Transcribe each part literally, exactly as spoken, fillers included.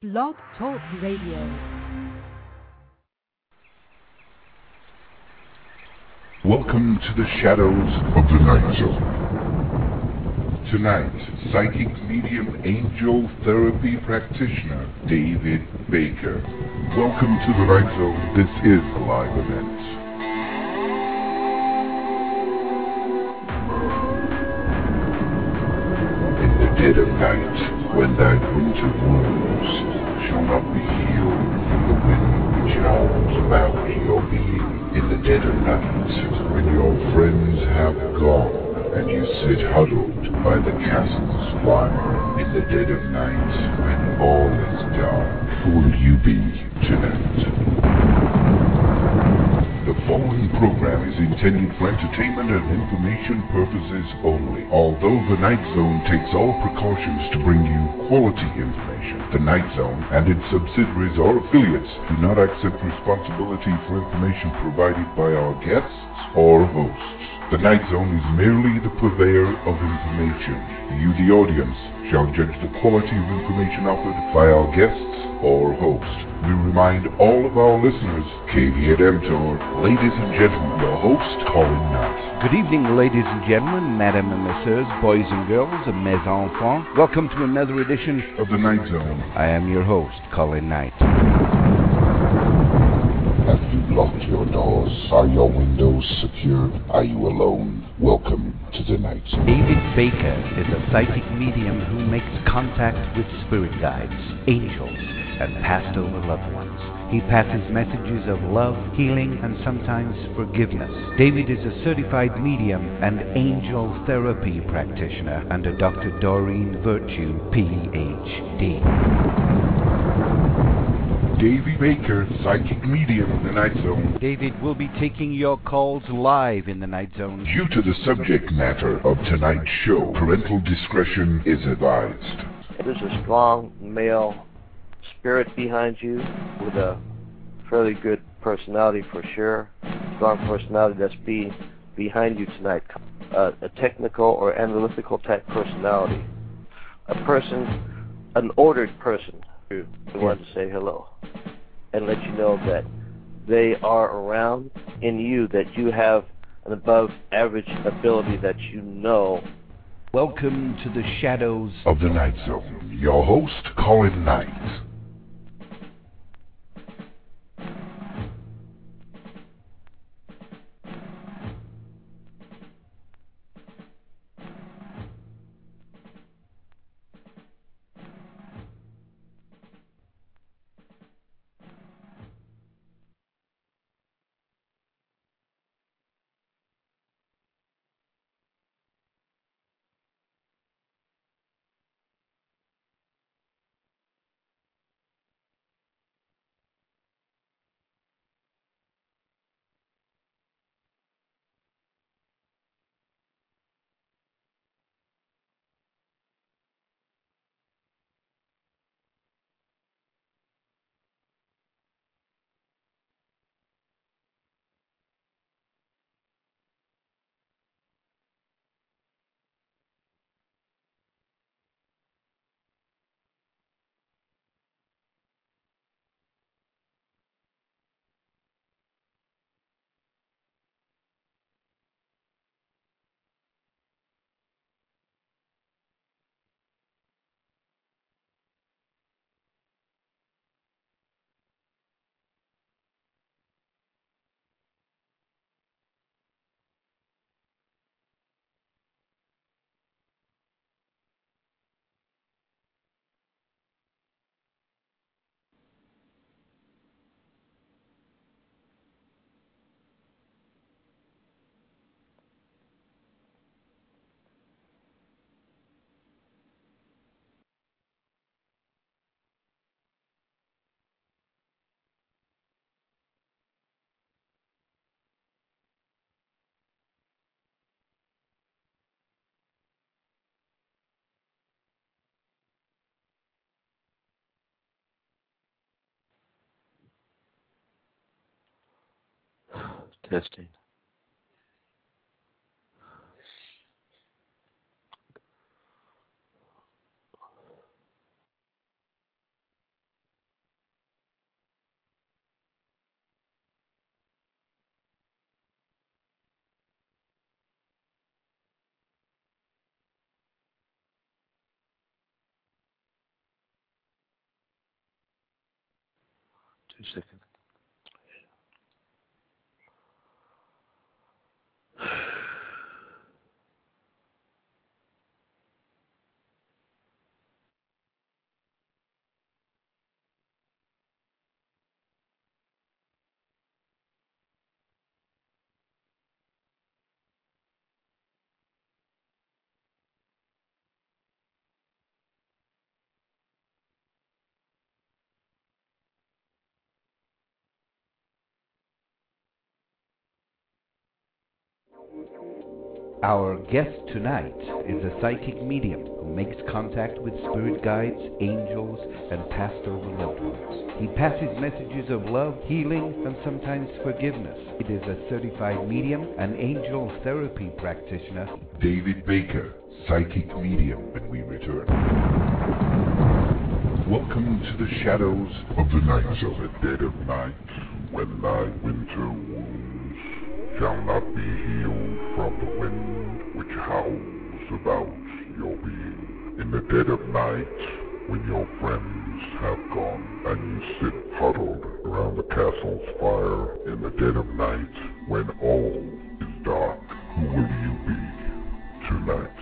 Blog Talk Radio. Welcome to the shadows of the Night Zone. Tonight, psychic medium angel therapy practitioner David Baker. Welcome to the Night Zone. This is a live event. In the dead of night, when thy winter wounds shall not be healed from the wind which howls about your being. In the dead of night, when your friends have gone, and you sit huddled by the castle's fire. In the dead of night, when all is dark, who will you be tonight? The following program is intended for entertainment and information purposes only. Although the Night Zone takes all precautions to bring you quality information, the Night Zone and its subsidiaries or affiliates do not accept responsibility for information provided by our guests or hosts. The Night Zone is merely the purveyor of information. You, the audience, shall judge the quality of information offered by our guests or hosts. We remind all of our listeners, Caveat Emptor, ladies and gentlemen, your host, Colin Knight. Good evening, ladies and gentlemen, madame and messieurs, boys and girls, and mes enfants. Welcome to another edition of the Night Zone. I am your host, Colin Knight. Have you locked your doors? Are your windows secured? Are you alone? Welcome to the Night Zone. David Baker is a psychic medium who makes contact with spirit guides, angels, and passed over loved ones. He passes messages of love, healing, and sometimes forgiveness. David is a certified medium and angel therapy practitioner under Doctor Doreen Virtue, P H D. Davey Baker, psychic medium in the Night Zone. David will be taking your calls live in the Night Zone. Due to the subject matter of tonight's show, parental discretion is advised. There's a strong male spirit behind you with a fairly good personality for sure. Strong personality that's be behind you tonight. Uh, a technical or analytical type personality. A person, an ordered person who wants to say hello and let you know that they are around in you, that you have an above average ability that you know. Welcome to the shadows of the Night Zone. Your host, Colin Knight. Testing. Two seconds. Our guest tonight is a psychic medium who makes contact with spirit guides, angels, and past over loved ones. He passes messages of love, healing, and sometimes forgiveness. It is a certified medium and angel therapy practitioner. David Baker, psychic medium, when we return. Welcome to the shadows of the night zone at dead of night, when thy winter wounds shall not be healed from the wind which howls about your being. In the dead of night, when your friends have gone and you sit huddled around the castle's fire. In the dead of night, when all is dark, who will you be tonight?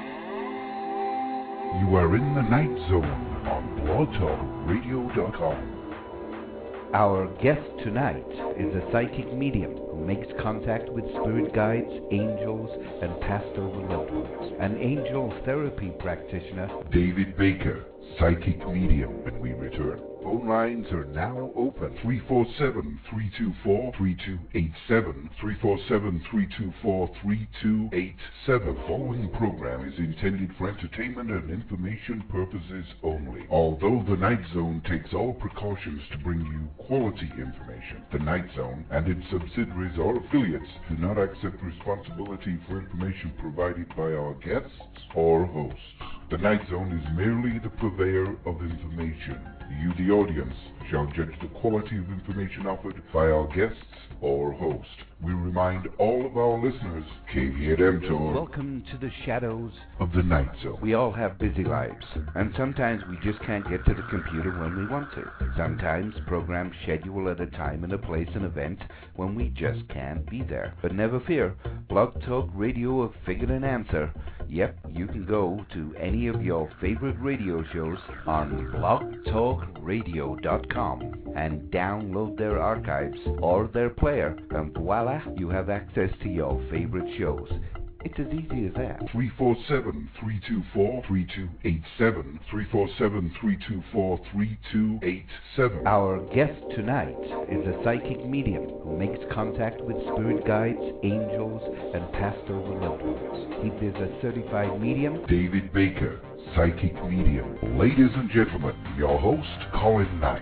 You are in the Night Zone on blog talk radio dot com. Our guest tonight is a psychic medium who makes contact with spirit guides, angels, and past over loved ones. An angel therapy practitioner. David Baker, psychic medium, when we return. Phone lines are now open. three four seven, three two four, three two eight seven. three four seven, three two four, three two eight seven. The following program is intended for entertainment and information purposes only. Although the Night Zone takes all precautions to bring you quality information, the Night Zone and its subsidiaries or affiliates do not accept responsibility for information provided by our guests or hosts. The Night Zone is merely the purveyor of information. You, the audience, shall judge the quality of information offered by our guests or host. We remind all of our listeners, K V A M Tour, welcome to the shadows of the Night Zone. We all have busy lives, and sometimes we just can't get to the computer when we want to. Sometimes programs schedule at a time and a place and event when we just can't be there. But never fear, Blog Talk Radio have figured an answer. Yep, you can go to any of your favorite radio shows on blog talk radio dot com and download their archives or their player, and voila, you have access to your favorite shows. It's as easy as that. three four seven, three two four, three two eight seven. three four seven, three two four, three two eight seven. Our guest tonight is a psychic medium who makes contact with spirit guides, angels, and past over loved ones. He is a certified medium. David Baker, psychic medium. Ladies and gentlemen, your host, Colin Knight.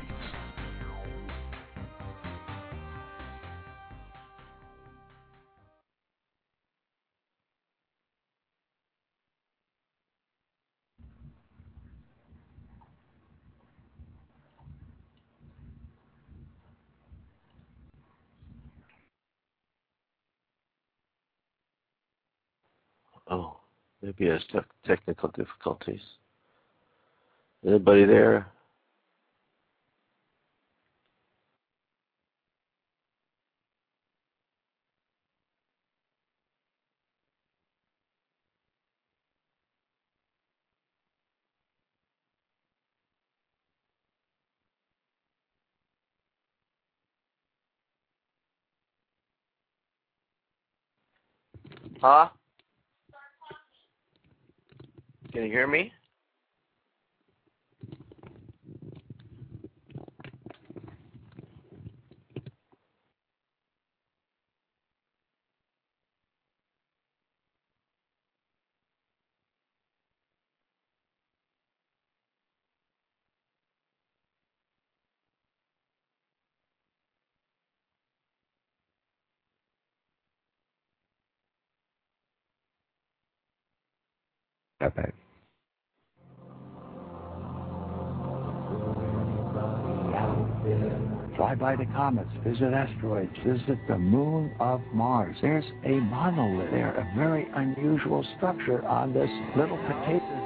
Oh, maybe has te- technical difficulties. Anybody there? Huh? Can you hear me? Okay. Fly by the comets, visit asteroids, visit the moon of Mars. There's a monolith there, a very unusual structure on this little potato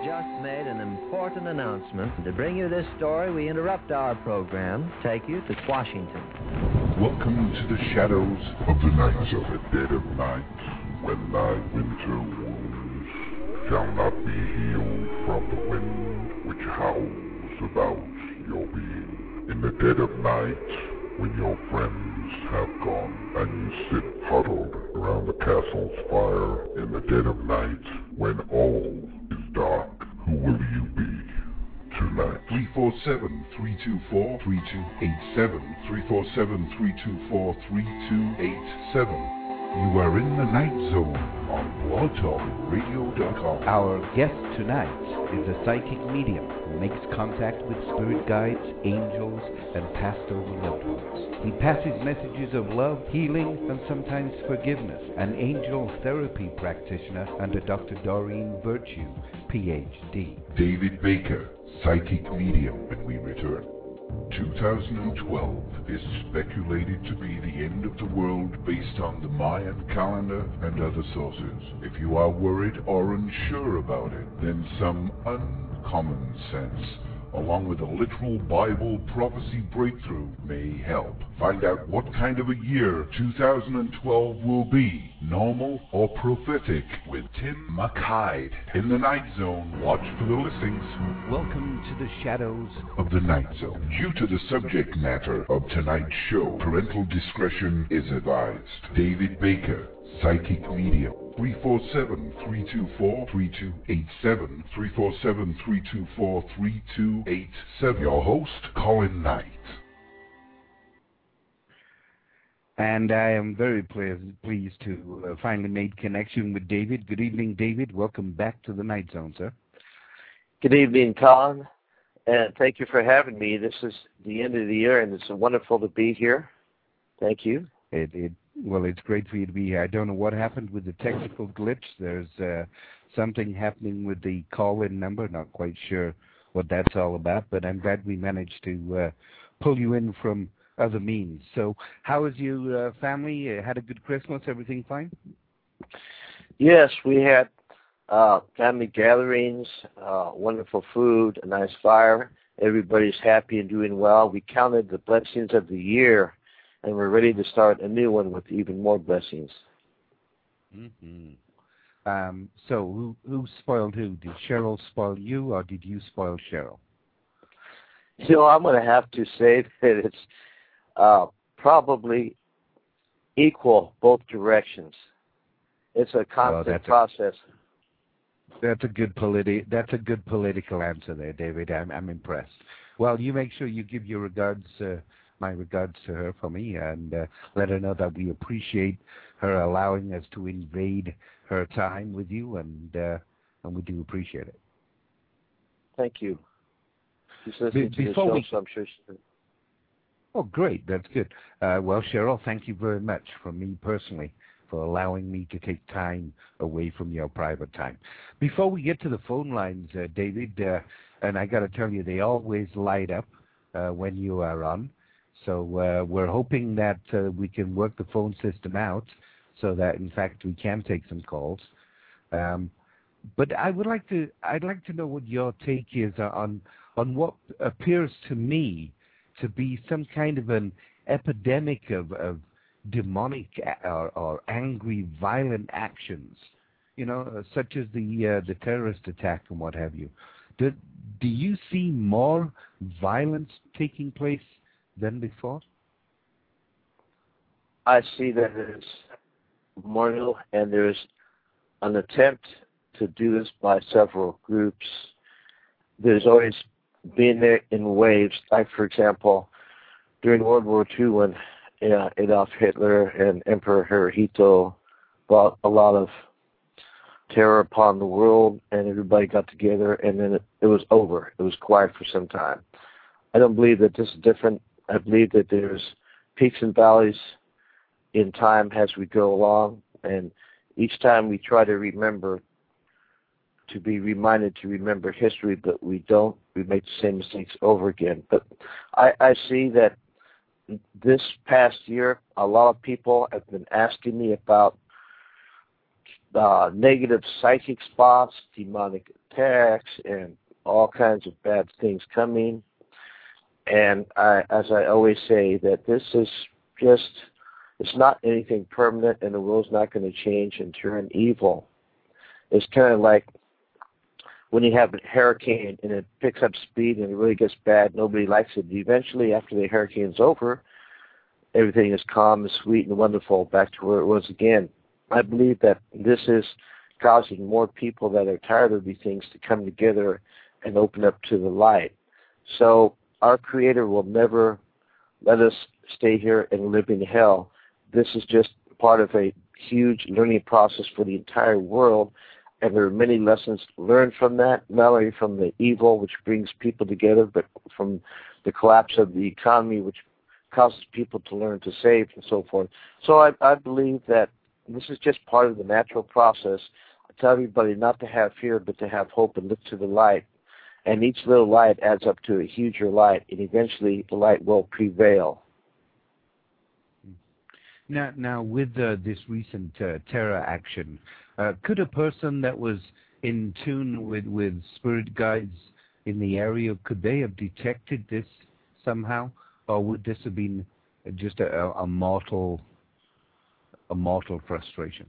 just made an important announcement. To bring you this story, we interrupt our program, take you to Washington. Welcome to the shadows of the night, of the dead of night, when thy winter wounds shall not be healed from the wind which howls about your being. In the dead of night, when your friends have gone and you sit huddled around the castle's fire. In the dead of night, when all is dark, who will you be tonight? three four seven, three two four, three two eight seven. three four seven, three two four, three two eight seven. You are in the Night Zone on blog talk radio dot com. Our guest tonight is a psychic medium who makes contact with spirit guides, angels, and passed over loved ones. He passes messages of love, healing, and sometimes forgiveness. An angel therapy practitioner under Doctor Doreen Virtue, P H D. David Baker, psychic medium, when we return. two thousand twelve is speculated to be the end of the world based on the Mayan calendar and other sources. If you are worried or unsure about it, then some uncommon sense, along with a literal Bible prophecy breakthrough, may help. Find out what kind of a year two thousand twelve will be, normal or prophetic, with Tim McHyde. In the Night Zone, watch for the listings. Welcome to the shadows Of the Night Zone. Due to the subject matter of tonight's show, parental discretion is advised. David Baker, psychic medium. three four seven, three two four, three two eight seven. three four seven, three two four, three two eight seven. Your host, Colin Knight. And I am very ple- pleased to uh, finally make connection with David. Good evening, David. Welcome back to the Night Zone, sir. Good evening, Colin, and thank you for having me. This is the end of the year, and it's wonderful to be here. Thank you. It, it well, it's great for you to be here. I don't know what happened with the technical glitch. There's uh, something happening with the call-in number. Not quite sure what that's all about, but I'm glad we managed to uh, pull you in from other means. So how is your uh, family? Uh, had a good Christmas? Everything fine? Yes, we had uh, family gatherings, uh, wonderful food, a nice fire. Everybody's happy and doing well. We counted the blessings of the year, and we're ready to start a new one with even more blessings. Mm-hmm. Um, so who, who spoiled who? Did Cheryl spoil you, or did you spoil Cheryl? You know, I'm going to have to say that it's uh, probably equal both directions. It's a constant well, process. A, that's a good politi- That's a good political answer there, David. I'm, I'm impressed. Well, you make sure you give your regards, uh, my regards to her for me, and uh, let her know that we appreciate her allowing us to invade her time with you, and uh, and we do appreciate it. Thank you. She's listening Be- to the show, we... so I'm sure she... Oh, great. That's good. Uh, well, Cheryl, thank you very much from me personally for allowing me to take time away from your private time. Before we get to the phone lines, uh, David, uh, and I got to tell you, they always light up uh, when you are on. So uh, we're hoping that uh, we can work the phone system out so that, in fact, we can take some calls. Um, but I would like to, I'd like to know what your take is on on what appears to me to be some kind of an epidemic of, of demonic or, or angry, violent actions, you know, uh, such as the uh, the terrorist attack and what have you. Do, do you see more violence taking place than before? I see that there's more, and there's an attempt to do this by several groups. There's always been there in waves, like, for example, during World War Two when uh, Adolf Hitler and Emperor Hirohito brought a lot of terror upon the world, and everybody got together, and then it, it was over. It was quiet for some time. I don't believe that this is different. I believe that there's peaks and valleys in time as we go along, and each time we try to remember, to be reminded to remember history, but we don't. We make the same mistakes over again. But I, I see that this past year, a lot of people have been asking me about uh, negative psychic spots, demonic attacks, and all kinds of bad things coming. And I, as I always say, that this is just, it's not anything permanent, and the world's not going to change and turn evil. It's kind of like when you have a hurricane and it picks up speed and it really gets bad, nobody likes it. Eventually, after the hurricane's over, everything is calm and sweet and wonderful, back to where it was again. I believe that this is causing more people that are tired of these things to come together and open up to the light. So our Creator will never let us stay here and live in hell. This is just part of a huge learning process for the entire world, and there are many lessons learned from that, not only from the evil, which brings people together, but from the collapse of the economy, which causes people to learn to save and so forth. So I, I believe that this is just part of the natural process. I tell everybody not to have fear, but to have hope and look to the light. And each little light adds up to a huger light, and eventually the light will prevail. Now, now with uh, this recent uh, terror action, uh, could a person that was in tune with, with spirit guides in the area, could they have detected this somehow, or would this have been just a, a mortal, a mortal frustration?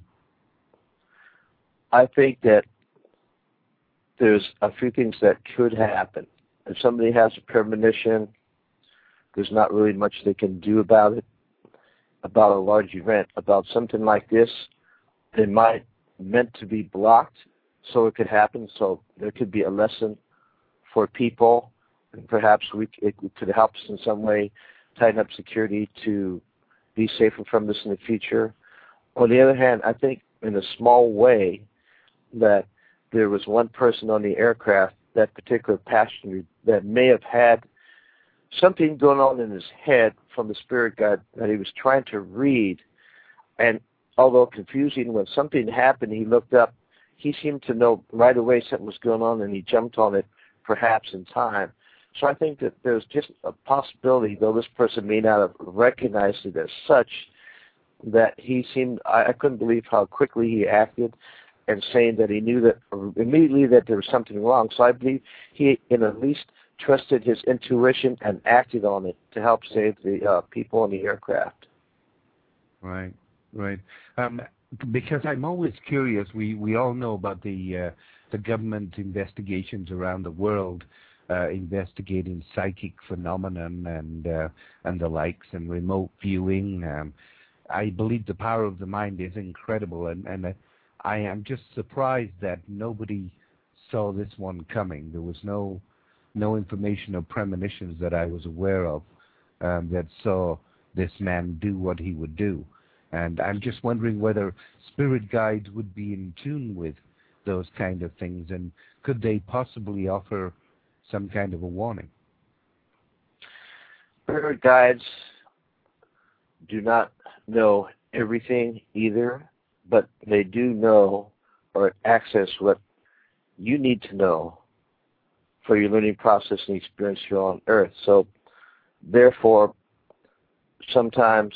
I think that there's a few things that could happen. If somebody has a premonition, there's not really much they can do about it, about a large event. About something like this, it might meant to be blocked so it could happen, so there could be a lesson for people, and perhaps we it could help us in some way tighten up security to be safer from this in the future. On the other hand, I think in a small way that there was one person on the aircraft, that particular passenger, that may have had something going on in his head from the spirit guide that he was trying to read. And although confusing, when something happened, he looked up, he seemed to know right away something was going on, and he jumped on it perhaps in time. So I think that there's just a possibility, though this person may not have recognized it as such, that he seemed, I, I couldn't believe how quickly he acted, and saying that he knew that immediately that there was something wrong. So I believe he, in at least, trusted his intuition and acted on it to help save the uh, people on the aircraft. Right, right. Um, because I'm always curious. We we all know about the uh, the government investigations around the world, uh, investigating psychic phenomenon and uh, and the likes, and remote viewing. Um, I believe the power of the mind is incredible, and and uh, I am just surprised that nobody saw this one coming. There was no no information or premonitions that I was aware of um, that saw this man do what he would do. And I'm just wondering whether spirit guides would be in tune with those kind of things, and could they possibly offer some kind of a warning? Spirit guides do not know everything either, but they do know or access what you need to know for your learning process and experience here on Earth. So, therefore, sometimes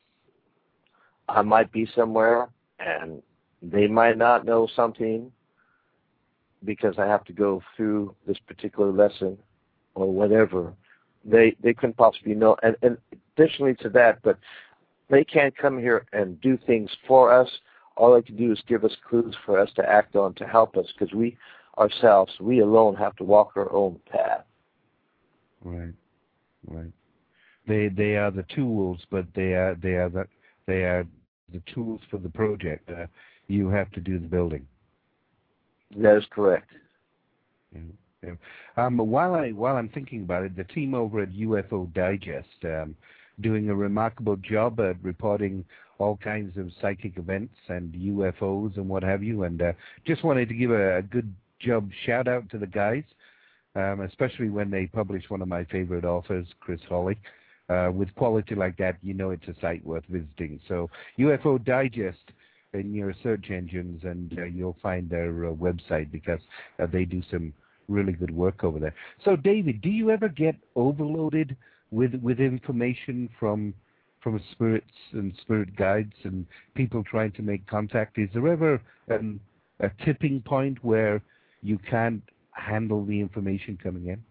I might be somewhere and they might not know something because I have to go through this particular lesson or whatever. They they couldn't possibly know. And, and additionally to that, but they can't come here and do things for us. All they can do is give us clues for us to act on to help us, because we ourselves, we alone have to walk our own path. Right, right. They they are the tools, but they are they are the they are the tools for the project. Uh, you have to do the building. That is correct. Yeah, yeah. Um, while I while I'm thinking about it, the team over at U F O Digest um, doing a remarkable job at reporting all kinds of psychic events and U F Os and what have you. And uh, just wanted to give a, a good job shout out to the guys, um, especially when they publish one of my favorite authors, Chris Hawley. Uh, with quality like that, you know it's a site worth visiting. So U F O Digest in your search engines, and uh, you'll find their uh, website, because uh, they do some really good work over there. So, David, do you ever get overloaded with with information from from spirits and spirit guides and people trying to make contact? Is there ever um, a tipping point where you can't handle the information coming in?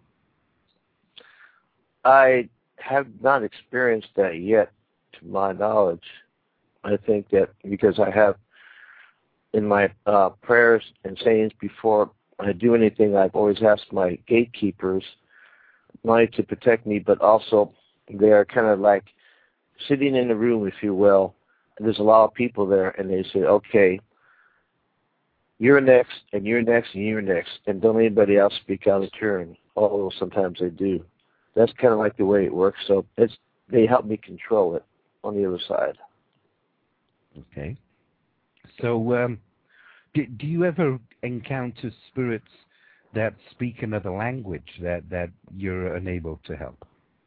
I have not experienced that yet, to my knowledge. I think that because I have in my uh, prayers and sayings before I do anything, I've always asked my gatekeepers not only to protect me, but also they are kind of like sitting in a room, if you will, and there's a lot of people there, and they say, okay, you're next, and you're next, and you're next, and don't anybody else speak out of turn, although sometimes they do. That's kind of like the way it works, so it's they help me control it on the other side. Okay. So, um, do, do you ever encounter spirits that speak another language that, that you're unable to help?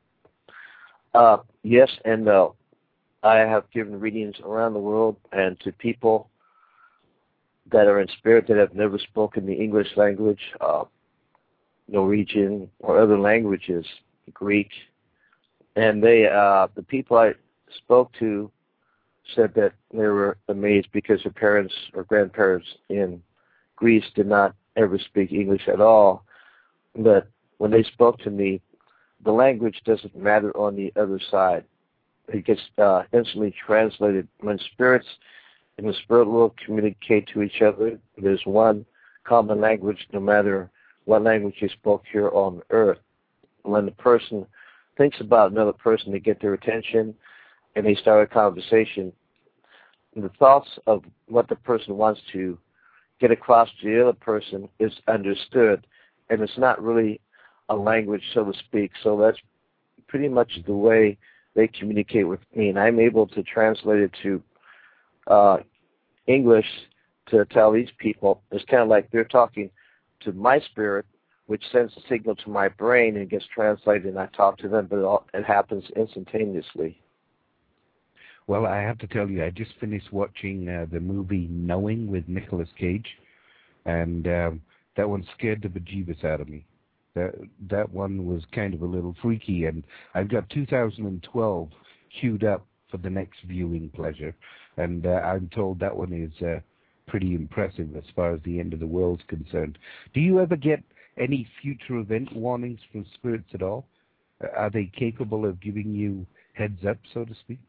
Uh, yes and no. I have given readings around the world and to people that are in spirit that have never spoken the English language, uh, Norwegian, or other languages, Greek. And they, uh, the people I spoke to said that they were amazed because their parents or grandparents in Greece did not ever speak English at all. But when they spoke to me, the language doesn't matter on the other side. It gets uh, instantly translated. When spirits in the spirit world communicate to each other, there's one common language no matter what language you spoke here on earth. When the person thinks about another person to get their attention and they start a conversation, the thoughts of what the person wants to get across to the other person is understood, and it's not really a language, so to speak. So that's pretty much the way they communicate with me, and I'm able to translate it to uh, English to tell these people. It's kind of like they're talking to my spirit, which sends a signal to my brain and gets translated, and I talk to them, but it, all, it happens instantaneously. Well, I have to tell you, I just finished watching uh, the movie Knowing with Nicolas Cage, and um, that one scared the bejeebus out of me. That that one was kind of a little freaky, and I've got two thousand twelve queued up for the next viewing pleasure, and uh, I'm told that one is uh, pretty impressive as far as the end of the world's concerned. Do you ever get any future event warnings from spirits at all? Are they capable of giving you heads up, so to speak?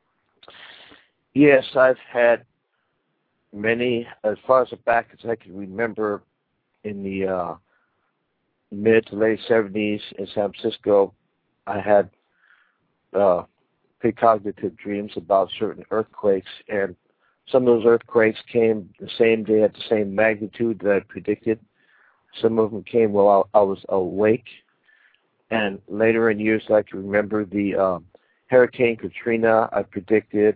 Yes, I've had many, as far as back as I can remember, in the uh, mid to late seventies in San Francisco. I had uh, precognitive dreams about certain earthquakes, and some of those earthquakes came the same day at the same magnitude that I predicted. Some of them came while I, I was awake, and later in years I can remember the uh, Hurricane Katrina I predicted,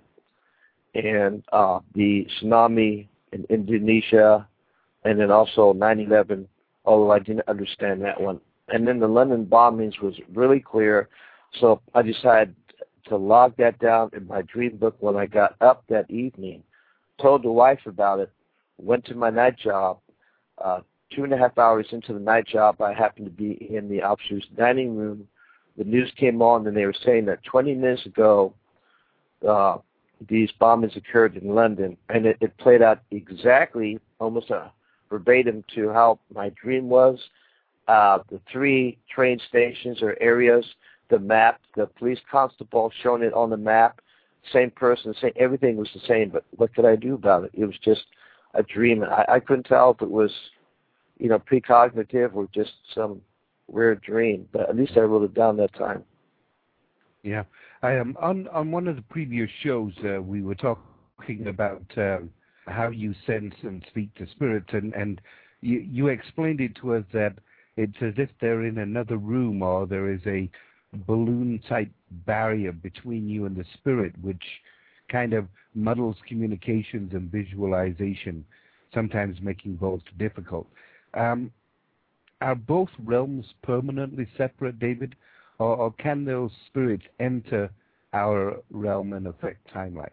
and uh, the tsunami in Indonesia, and then also nine eleven, although I didn't understand that one. And then the London bombings was really clear, so I decided to log that down in my dream book when I got up that evening, told the wife about it, went to my night job. Uh, two and a half hours into the night job, I happened to be in the officer's dining room. The news came on, and they were saying that twenty minutes ago, uh, these bombings occurred in London, and it, it played out exactly, almost a verbatim to how my dream was. Uh, the three train stations or areas, the map, the police constable showing it on the map, same person, same, everything was the same, but what could I do about it? It was just a dream. I, I couldn't tell if it was, you know, precognitive or just some weird dream, but at least I wrote it down that time. Yeah. I am on on one of the previous shows. Uh, we were talking about uh, how you sense and speak to spirits, and and you you explained it to us that it's as if they're in another room, or there is a balloon type barrier between you and the spirit, which kind of muddles communications and visualization, sometimes making both difficult. Um, are both realms permanently separate, David? Or, or can those spirits enter our realm and affect timelines?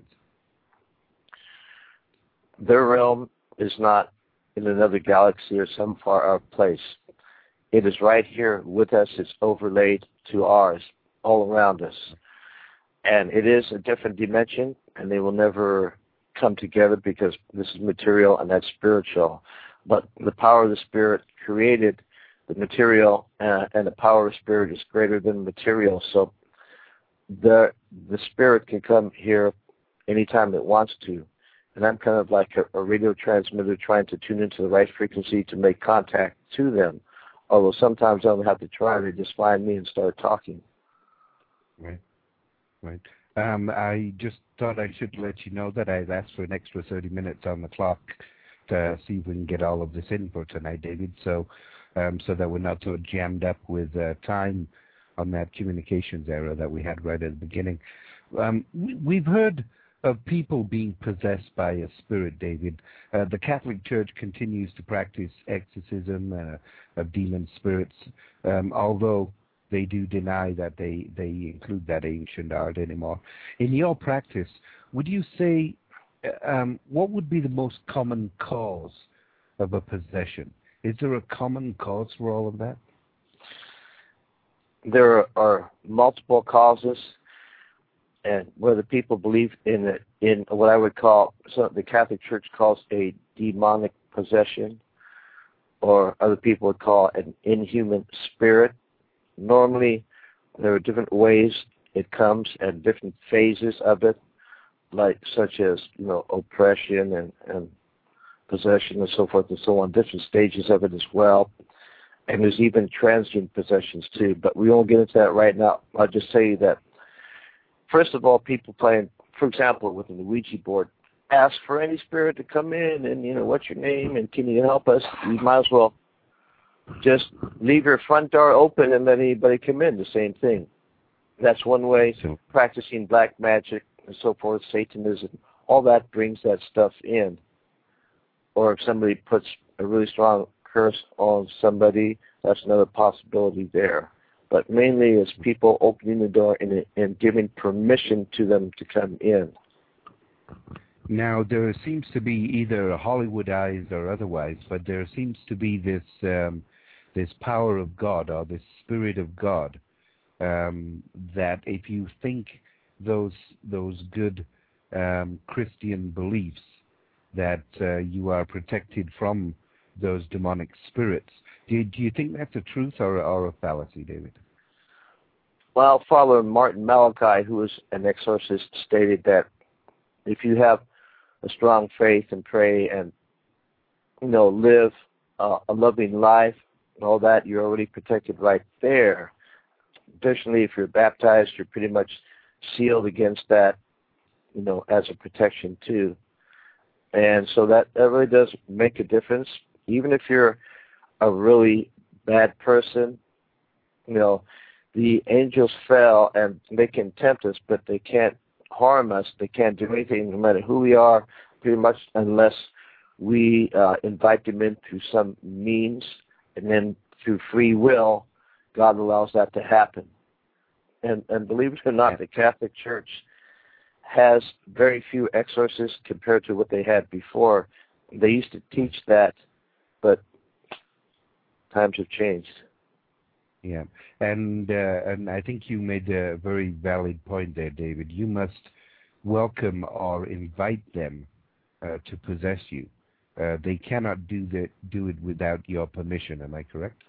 Their realm is not in another galaxy or some far off place. It is right here with us. It's overlaid to ours, all around us. and it is a different dimension, and they will never come together because this is material and that's spiritual. But the power of the Spirit created the material, uh, and the power of the Spirit is greater than material. So the the Spirit can come here anytime it wants to. And I'm kind of like a, a radio transmitter trying to tune into the right frequency to make contact to them. Although sometimes I don't have to try, they just find me and start talking. Right, right. Um, I just thought I should let you know that I've asked for an extra thirty minutes on the clock to see if we can get all of this in for tonight, David, so um, so that we're not so jammed up with uh, time on that communications error that we had right at the beginning. Um, we, we've heard of people being possessed by a spirit, David. Uh, the Catholic Church continues to practice exorcism uh, of demon spirits, um, although they do deny that they, they include that ancient art anymore. In your practice, would you say, um, what would be the most common cause of a possession? Is there a common cause for all of that? There are multiple causes, and whether people believe in it, in what I would call, so the Catholic Church calls a demonic possession, or other people would call an inhuman spirit. Normally, there are different ways it comes and different phases of it, like such as, you know, oppression and, and possession and so forth and so on, different stages of it as well. And there's even transient possessions too, but we won't get into that right now. I'll just tell you that, first of all, people playing, for example, with the Ouija board, ask for any spirit to come in and, you know, what's your name and can you help us? You might as well just leave your front door open and let anybody come in, the same thing. That's one way. So, practicing black magic and so forth, Satanism, all that brings that stuff in. Or if somebody puts a really strong curse on somebody, that's another possibility there. But mainly it's people opening the door and, and giving permission to them to come in. Now, there seems to be either Hollywoodized or otherwise, but there seems to be this um, this power of God or this Spirit of God um, that if you think those those good um, Christian beliefs that uh, you are protected from those demonic spirits. Do, do you think that's a truth or, or a fallacy, David? Well, Father Martin Malachi, who is an exorcist, stated that if you have a strong faith and pray and, you know, live uh, a loving life and all that, you're already protected right there. Additionally, if you're baptized, you're pretty much sealed against that, you know, as a protection too. And so that, that really does make a difference. Even if you're a really bad person, you know, the angels fell and they can tempt us, but they can't harm us. They can't do anything no matter who we are, pretty much, unless we uh, invite them in through some means, and then through free will, God allows that to happen. And, and believe it or not, the Catholic Church has very few exorcists compared to what they had before. They used to teach that, but times have changed. Yeah, and uh, and I think you made a very valid point there, David. You must welcome or invite them uh, to possess you. Uh, they cannot do that, do it without your permission. Am I correct?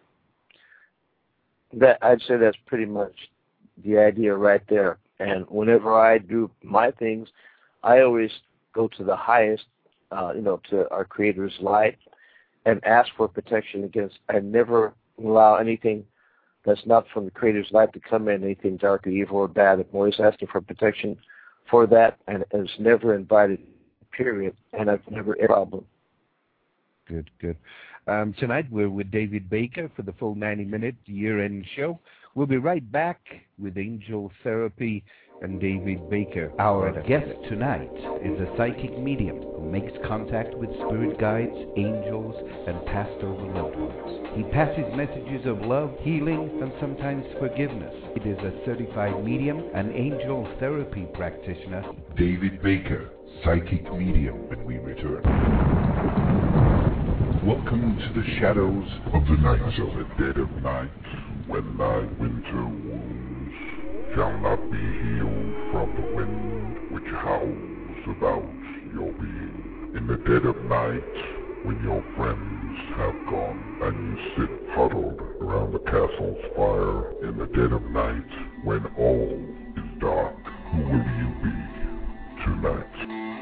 That I'd say that's pretty much the idea right there. And whenever I do my things, I always go to the highest, uh, you know, to our Creator's light, and ask for protection against. I never allow anything that's not from the Creator's light to come in, anything dark or evil or bad. I'm always asking for protection for that, and it's never invited, period, and I've never had a problem. Good, good. Um, tonight we're with David Baker for the full ninety-minute year-end show. We'll be right back with Angel Therapy and David Baker. Our guest tonight is a psychic medium who makes contact with spirit guides, angels, and passed over loved ones. He passes messages of love, healing, and sometimes forgiveness. It is a certified medium and angel therapy practitioner. David Baker, psychic medium, when we return. Welcome to the shadows of the night zone, at dead of night, when thy winter wounds shall not be healed. from the wind which howls about your being. In the dead of night, when your friends have gone and you sit huddled around the castle's fire. In the dead of night, when all is dark, who will you be tonight?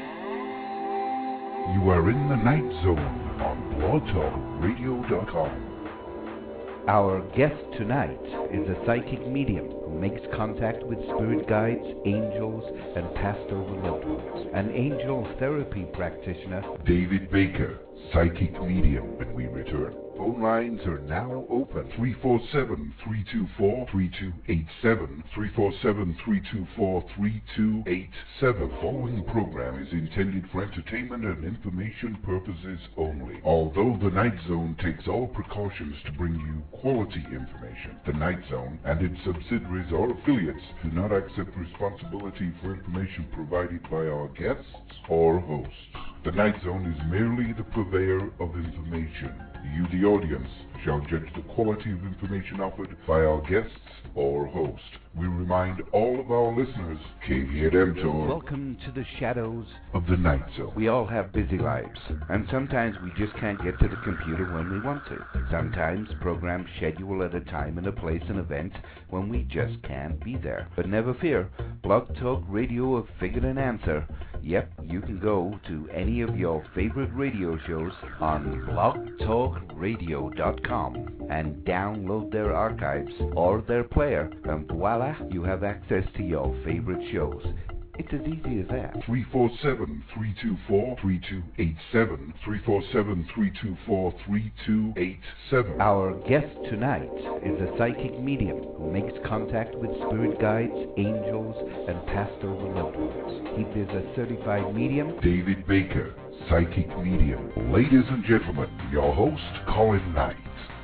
You are in the Night Zone on blog talk radio dot com. Our guest tonight is a psychic medium who makes contact with spirit guides, angels, and passed over loved ones. An angel therapy practitioner, David Baker, psychic medium. When we return, phone lines are now open. three four seven, three two four, three two eight seven, three four seven, three two four, three two eight seven. The following program is intended for entertainment and information purposes only. Although the Night Zone takes all precautions to bring you quality information, the Night Zone and its subsidiaries or affiliates do not accept responsibility for information provided by our guests or hosts. The Night Zone is merely the purveyor of information. You, the audience, shall judge the quality of information offered by our guests or host. We remind all of our listeners, K V at M T O R, welcome to the shadows of the Night Zone. We all have busy lives, and sometimes we just can't get to the computer when we want to. Sometimes programs schedule at a time and a place and event when we just can't be there. But never fear, Blog Talk Radio have figured an answer. Yep, you can go to any of your favorite radio shows on blog talk radio dot com and download their archives or their player, and voila, you have access to your favorite shows. It's as easy as that. three four seven, three two four, three two eight seven, three four seven, three two four, three two eight seven. Our guest tonight is a psychic medium who makes contact with spirit guides, angels, and passed over loved ones. He is a certified medium. David Baker, psychic medium. Ladies and gentlemen, your host, Colin Knight.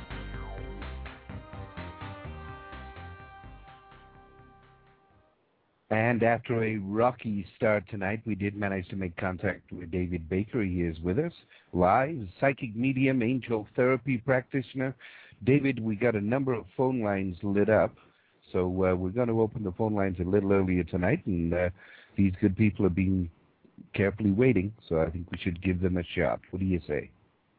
And after a rocky start tonight, we did manage to make contact with David Baker. He is with us live, psychic medium, angel therapy practitioner. David, we got a number of phone lines lit up, so uh, we're going to open the phone lines a little earlier tonight, and uh, these good people are being carefully waiting, so I think we should give them a shot. What do you say?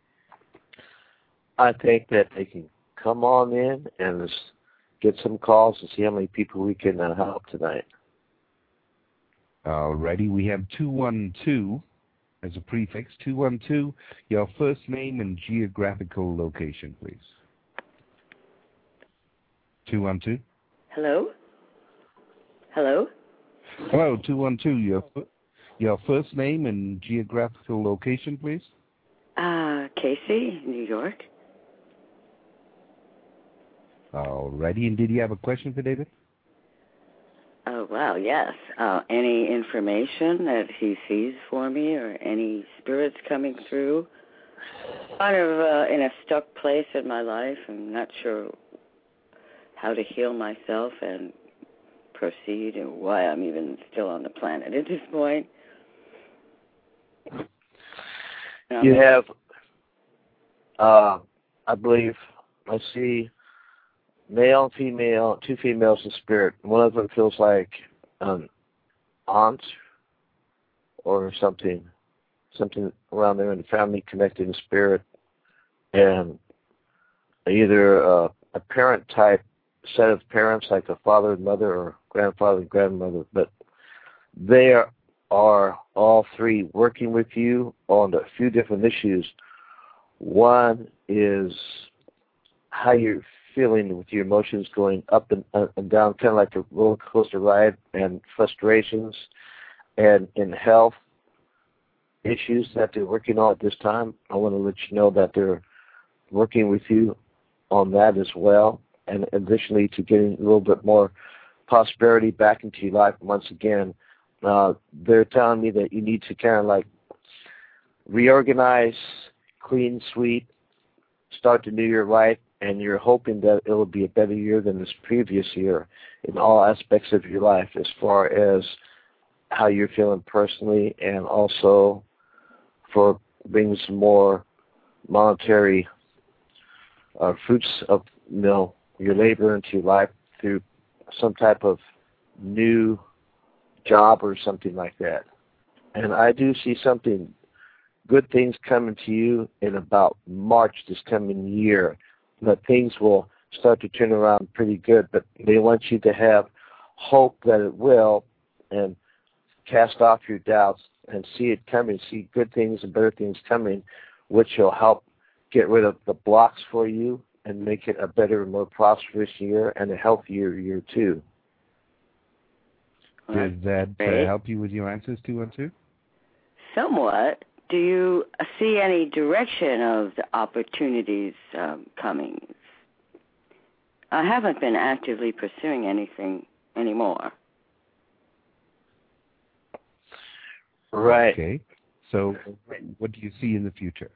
I think that they can come on in and just get some calls and see how many people we can uh, help tonight. Alrighty, we have two one two as a prefix. two one two, your first name and geographical location, please. two one two. Hello? Hello? Hello, two one two, your, your first name and geographical location, please. Uh, Casey, New York. Alrighty, and did you have a question for David? Oh, wow, yes. Uh, any information that he sees for me or any spirits coming through? Kind of uh, in a stuck place in my life. I'm not sure how to heal myself and proceed and why I'm even still on the planet at this point. Um, You have, uh, I believe, I see male and female, two females in spirit. One of them feels like an aunt or something, something around there in the family connected in spirit, and either uh, a parent type set of parents like a father and mother or grandfather and grandmother, but they are, are all three working with you on a few different issues. One is how you're feeling with your emotions going up and, uh, and down, kind of like a roller coaster ride, and frustrations, and in health issues that they're working on at this time. I want to let you know that they're working with you on that as well, and additionally to getting a little bit more prosperity back into your life once again. Uh, they're telling me that you need to kind of like reorganize, clean, sweep, start the new year right, and you're hoping that it will be a better year than this previous year in all aspects of your life, as far as how you're feeling personally, and also for bringing some more monetary uh, fruits of, you know, your labor into your life through some type of new job or something like that. And I do see something, good things coming to you in about March this coming year. That things will start to turn around pretty good, but they want you to have hope that it will and cast off your doubts and see it coming, see good things and better things coming, which will help get rid of the blocks for you and make it a better and more prosperous year and a healthier year too. Does that uh, help you with your answers, two one two? Somewhat. Do you see any direction of the opportunities um, coming? I haven't been actively pursuing anything anymore. Right. Okay. So what do you see in the future?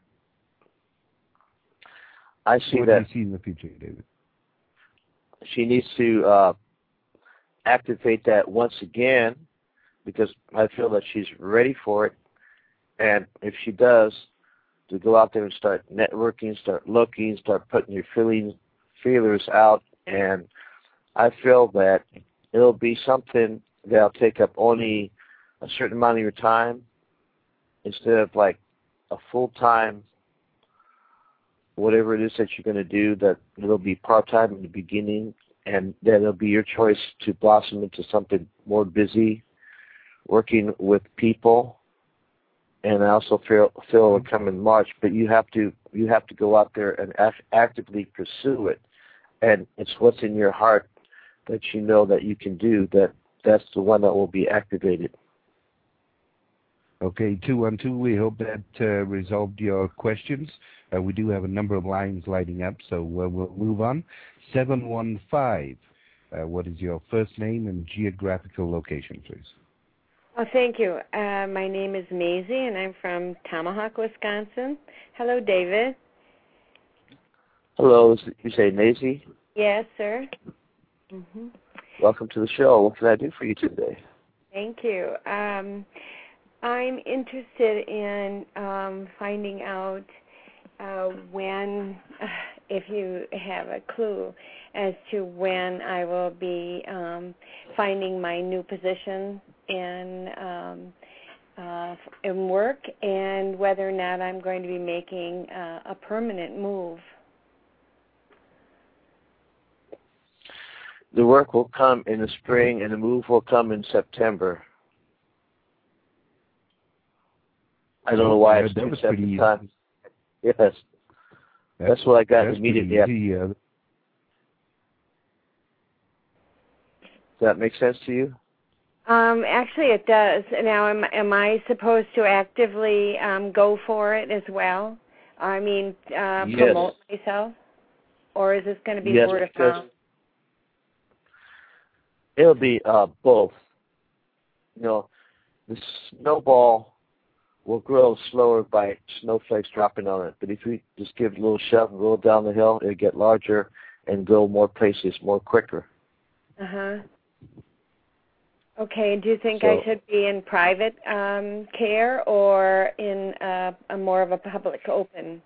I see what that. What do you see in the future, David? She needs to uh, activate that once again, because I feel that she's ready for it. And if she does, to go out there and start networking, start looking, start putting your feelings, feelers out. And I feel that it'll be something that'll take up only a certain amount of your time instead of like a full-time, whatever it is that you're going to do, that it'll be part-time in the beginning, and then it'll be your choice to blossom into something more busy, working with people. And I also feel feel it'll come in March, but you have to you have to go out there and act, actively pursue it, and it's what's in your heart that you know that you can do. That that's the one that will be activated. Okay, two one two. We hope that uh, resolved your questions. Uh, we do have a number of lines lighting up, so uh, we'll move on. seven one five. Uh, what is your first name and geographical location, please? Oh, thank you. Uh, my name is Maisie, and I'm from Tomahawk, Wisconsin. Hello, David. Hello, you say Maisie? Yes, sir. Mm-hmm. Welcome to the show. What can I do for you today? Thank you. Um, I'm interested in um, finding out uh, when, uh, if you have a clue, as to when I will be um, finding my new position in um, uh, in work, and whether or not I'm going to be making uh, a permanent move. The work will come in the spring, and the move will come in September. I don't know why it's two separate times. Yes, that's, that's what I got immediately after. Easy, uh, Does that make sense to you? Um, actually, it does. Now, am, am I supposed to actively um, go for it as well? I mean, uh, yes. promote myself? Or is this going to be yes, word of mouth? It'll be uh, both. You know, the snowball will grow slower by snowflakes dropping on it. But if we just give it a little shove and roll down the hill, it'll get larger and go more places more quicker. Uh-huh. Okay, do you think So, I should be in private um, care or in uh, a more of a public open?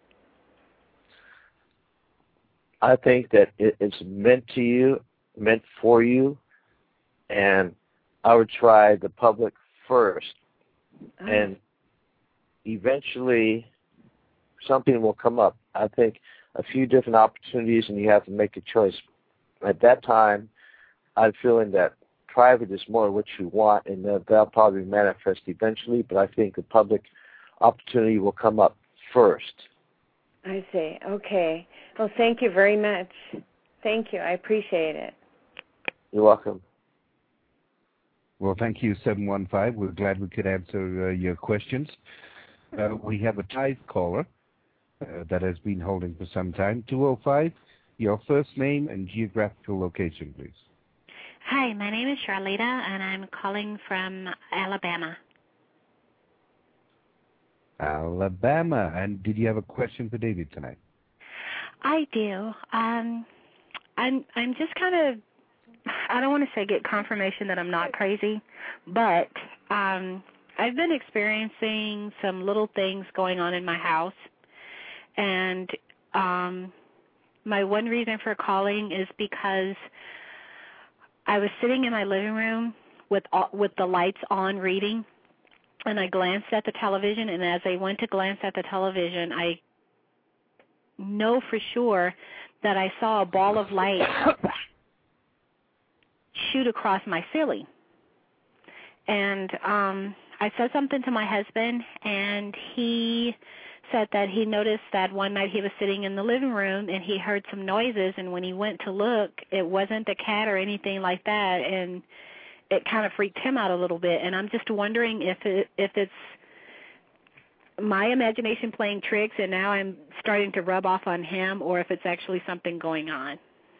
I think that it, it's meant to you, meant for you, and I would try the public first. Oh. And eventually something will come up. I think a few different opportunities, and you have to make a choice. At that time, I'm feeling that private is more what you want, and that that'll probably manifest eventually, but I think the public opportunity will come up first. I see. Okay. Well, thank you very much. Thank you. I appreciate it. You're welcome. Well, thank you, seven one five. We're glad we could answer uh, your questions. Uh, we have a tithe caller uh, that has been holding for some time. two oh five, your first name and geographical location, please. Hi, my name is Charlita, and I'm calling from Alabama. Alabama. And did you have a question for David tonight? I do. Um, I'm I'm just kind of, I don't want to say get confirmation that I'm not crazy, but um, I've been experiencing some little things going on in my house, and um, my one reason for calling is because I was sitting in my living room with all, with the lights on reading, and I glanced at the television, and as I went to glance at the television, I know for sure that I saw a ball of light shoot across my ceiling. And um, I said something to my husband, and he said that he noticed that one night he was sitting in the living room and he heard some noises, and when he went to look, it wasn't the cat or anything like that, and it kind of freaked him out a little bit. And I'm just wondering if it, if it's my imagination playing tricks and now I'm starting to rub off on him, or if it's actually something going on.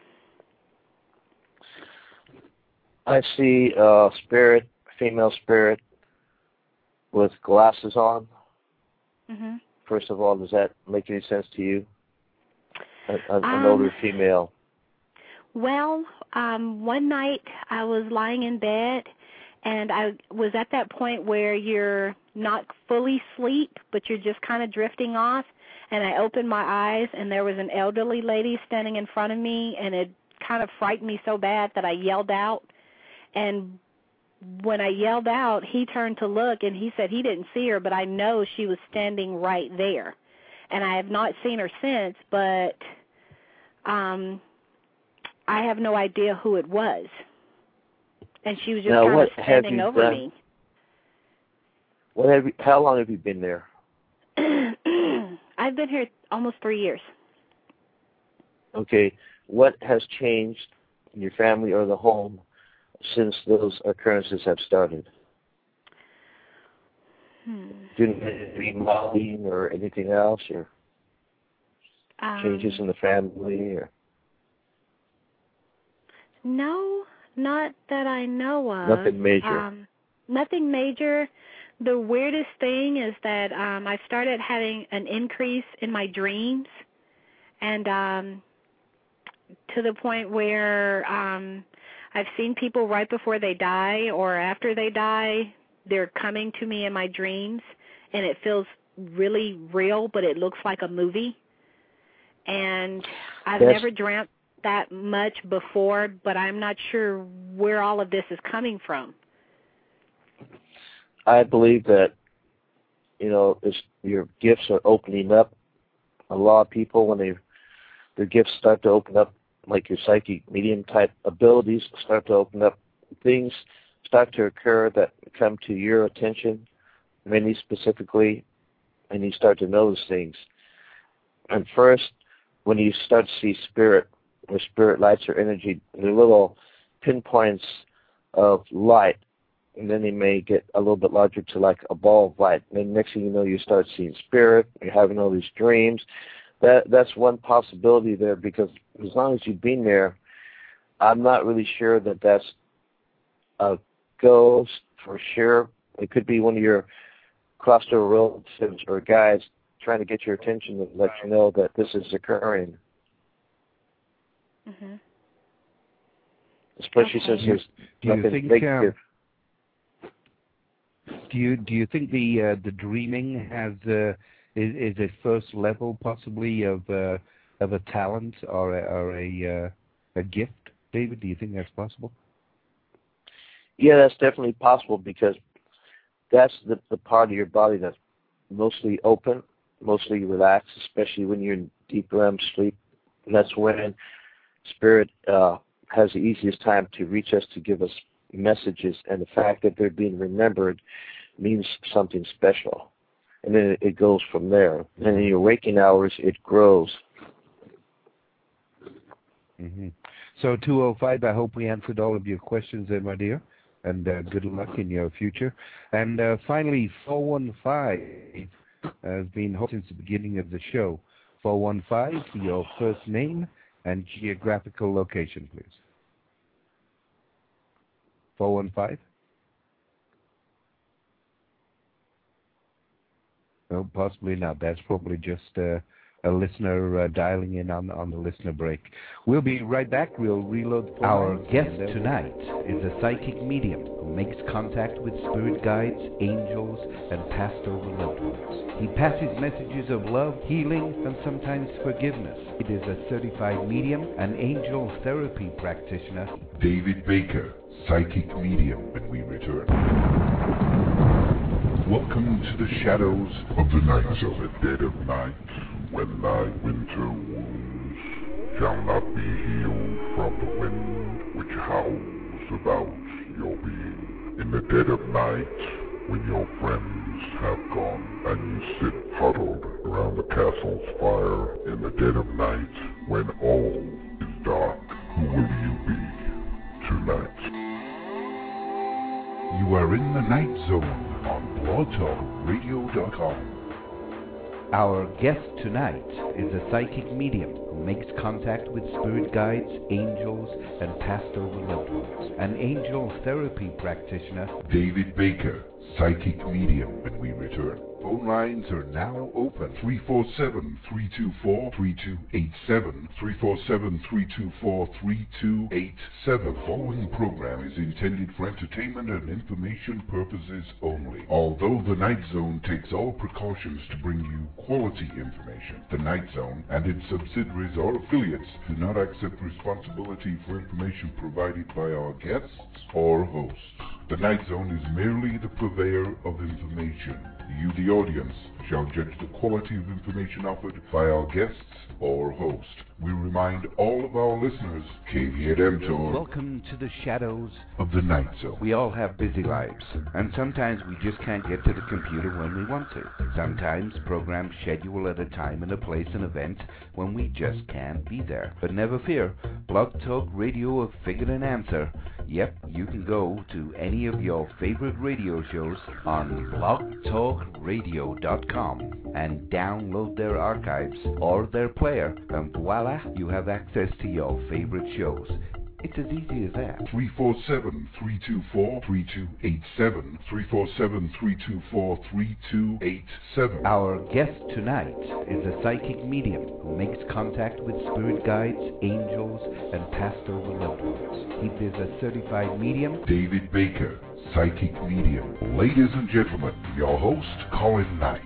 I see a spirit, female spirit, with glasses on. Mm-hmm. First of all, does that make any sense to you? An, an um, older female. Well, um, one night I was lying in bed, and I was at that point where you're not fully asleep, but you're just kind of drifting off, and I opened my eyes, and there was an elderly lady standing in front of me, and it kind of frightened me so bad that I yelled out. And when I yelled out, he turned to look, and he said he didn't see her, but I know she was standing right there. And I have not seen her since, but um, I have no idea who it was. And she was just now, kind what of standing have you over done? me. What have you, how long have you been there? I've been here almost three years. Okay. What has changed in your family or the home since those occurrences have started? Hmm. Didn't it remodeling or anything else, or um, changes in the family, or no, not that I know of. nothing major? Um, nothing major. The weirdest thing is that um, I started having an increase in my dreams, and um, to the point where um, I've seen people right before they die or after they die. They're coming to me in my dreams, and it feels really real, but it looks like a movie. And I've That's, never dreamt that much before, but I'm not sure where all of this is coming from. I believe that, you know, it's, your gifts are opening up. A lot of people, when they their gifts start to open up, like your psychic medium type abilities start to open up, things start to occur that come to your attention, many specifically, and you start to notice things. And first, when you start to see spirit, or spirit lights or energy, they're little pinpoints of light, and then they may get a little bit larger to like a ball of light. And then next thing you know, you start seeing spirit, you're having all these dreams. That That's one possibility there, because as long as you've been there, I'm not really sure that that's a ghost for sure. It could be one of your crossed-over relatives or guides trying to get your attention to let you know that this is occurring. Mm-hmm. Especially okay. since there's do you nothing think, negative. Um, do you do you think the uh, the dreaming has uh, is, is a first level possibly of uh, of a talent or a, or a uh, a gift, David? Do you think that's possible? Yeah, that's definitely possible, because that's the, the part of your body that's mostly open, mostly relaxed, especially when you're in deep R E M sleep. And that's when spirit uh, has the easiest time to reach us to give us messages, and the fact that they're being remembered means something special. And then it goes from there. And in your waking hours, it grows. Mm-hmm. So two oh five, I hope we answered all of your questions there, my dear. And uh, good luck in your future. And uh, finally, four one five has been hosted since the beginning of the show. four one five, your first name and geographical location, please. four one five? No, possibly not. That's probably just uh, a listener uh, dialing in on, on the listener break. We'll be right back. We'll reload the Our guest tonight is a psychic medium who makes contact with spirit guides, angels, and passed over loved ones. He passes messages of love, healing, and sometimes forgiveness. It is a certified medium, an angel therapy practitioner, David Baker, psychic medium, when we return. Welcome to the shadows of the night zone. At dead of night, when thy winter wounds shall not be healed from the wind which howls about your being. In the dead of night, when your friends have gone and you sit huddled around the castle's fire. In the dead of night, when all is dark, who will you be tonight? You are in the Night Zone on blog talk radio dot com. Our guest tonight is a psychic medium who makes contact with spirit guides, angels, and passed over loved ones. An angel therapy practitioner, David Baker, psychic medium, when we return. Phone lines are now open. three four seven, three two four, three two eight seven. three four seven, three two four, three two eight seven. The following program is intended for entertainment and information purposes only. Although the Night Zone takes all precautions to bring you quality information, the Night Zone and its subsidiaries or affiliates do not accept responsibility for information provided by our guests or hosts. The Night Zone is merely the purveyor of information. You, the audience, shall judge the quality of information offered by our guests or host. We remind all of our listeners, caveat emptor, welcome to the shadows of the Night Zone. We all have busy lives, and sometimes we just can't get to the computer when we want to. Sometimes programs schedule at a time and a place and event when we just can't be there. But never fear, Blog Talk Radio have figured an answer. Yep, you can go to any of your favorite radio shows on blog talk radio dot com and download their archives or their player, and voila, you have access to your favorite shows. It's as easy as that. three four seven, three two four, three two eight seven. three four seven, three two four, three two eight seven. Our guest tonight is a psychic medium who makes contact with spirit guides, angels, and passed over loved ones. He is a certified medium. David Baker, psychic medium. Ladies and gentlemen, your host, Colin Knight.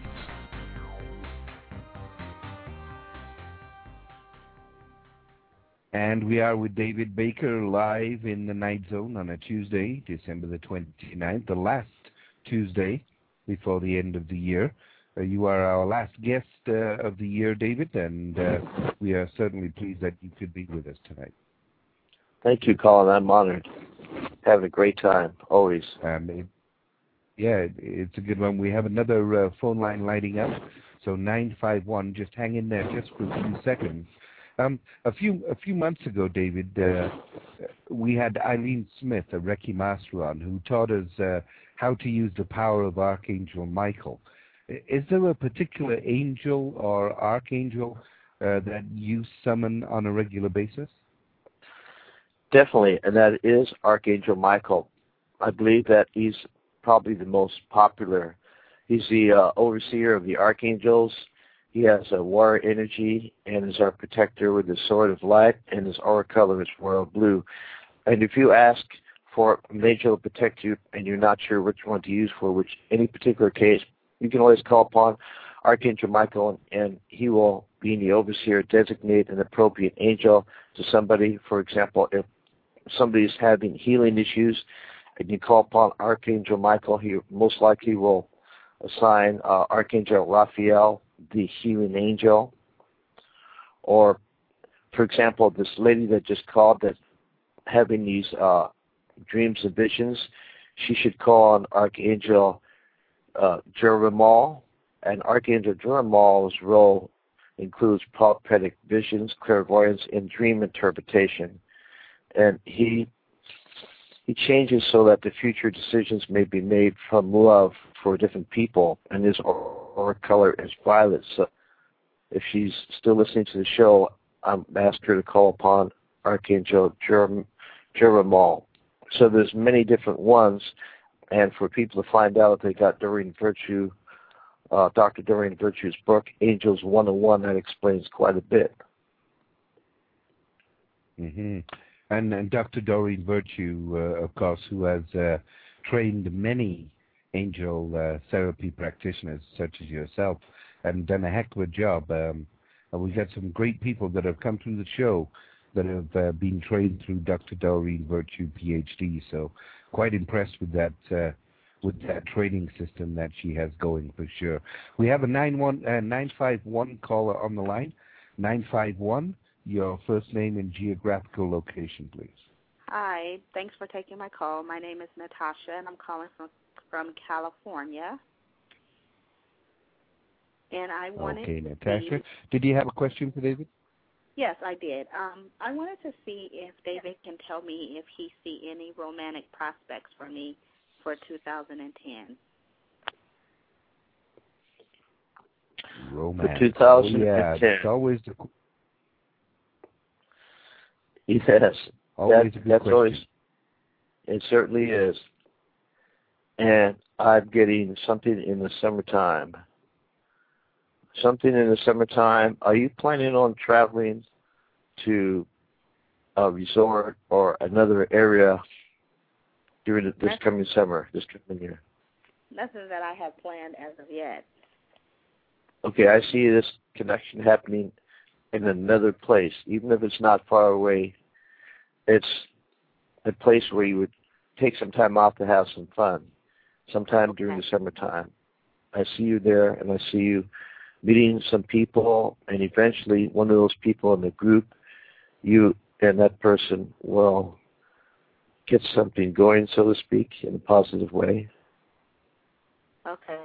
And we are with David Baker live in the Night Zone on a Tuesday, December the twenty-ninth, the last Tuesday before the end of the year. Uh, you are our last guest uh, of the year, David, and uh, we are certainly pleased that you could be with us tonight. Thank you, Colin. I'm honored. Having a great time, always. Um, it, yeah, it, it's a good one. We have another uh, phone line lighting up, so nine five one, just hang in there just for a few seconds. Um, a few a few months ago, David, uh, we had Eileen Smith, a Reiki master, on, who taught us uh, how to use the power of Archangel Michael. Is there a particular angel or archangel uh, that you summon on a regular basis? Definitely, and that is Archangel Michael. I believe that he's probably the most popular. He's the uh, overseer of the archangels. He has a warrior energy and is our protector with the sword of light, and his aura color is royal blue. And if you ask for an angel to protect you and you're not sure which one to use for which any particular case, you can always call upon Archangel Michael, and he will, being the overseer, designate an appropriate angel to somebody. For example, if somebody is having healing issues and you call upon Archangel Michael, he most likely will assign uh, Archangel Raphael, the healing angel. Or, for example, this lady that just called that's having these uh, dreams and visions, she should call on Archangel uh, Jeramal. And Archangel Jeramal's role includes prophetic visions, clairvoyance, and dream interpretation. And he he changes so that the future decisions may be made from love for different people, and his aura color is violet. So if she's still listening to the show, I'm asking her to call upon Archangel Jer- Jeramal. So there's many different ones, and for people to find out, they got Doreen Virtue, uh, Doctor Doreen Virtue's book, Angels one oh one, that explains quite a bit. Mm-hmm. And, and Doctor Doreen Virtue, uh, of course, who has uh, trained many angel uh, therapy practitioners, such as yourself, and done a heck of a job. Um, and we've got some great people that have come through the show that have uh, been trained through Doctor Doreen Virtue, P H D. So quite impressed with that uh, with that training system that she has going for sure. We have a nine one uh, nine five one caller on the line. nine five one, your first name and geographical location, please. Hi, thanks for taking my call. My name is Natasha, and I'm calling from from California. And I wanted okay, to Natasha. see, Did you have a question for David? yes, I did. Um, I wanted to see if David can tell me if he see any romantic prospects for me for two thousand ten. Romance. For two thousand ten. Oh, yeah, it's always the yes, always that, a good that's question. always. It certainly is. And I'm getting something in the summertime. Something in the summertime. Are you planning on traveling to a resort or another area during this Nothing, coming summer, this coming year? nothing that I have planned as of yet. Okay, I see this connection happening in another place, even if it's not far away. It's a place where you would take some time off to have some fun, sometime Okay. during the summertime. I see you there, and I see you meeting some people, and eventually one of those people in the group, you and that person will get something going, so to speak, in a positive way. Okay.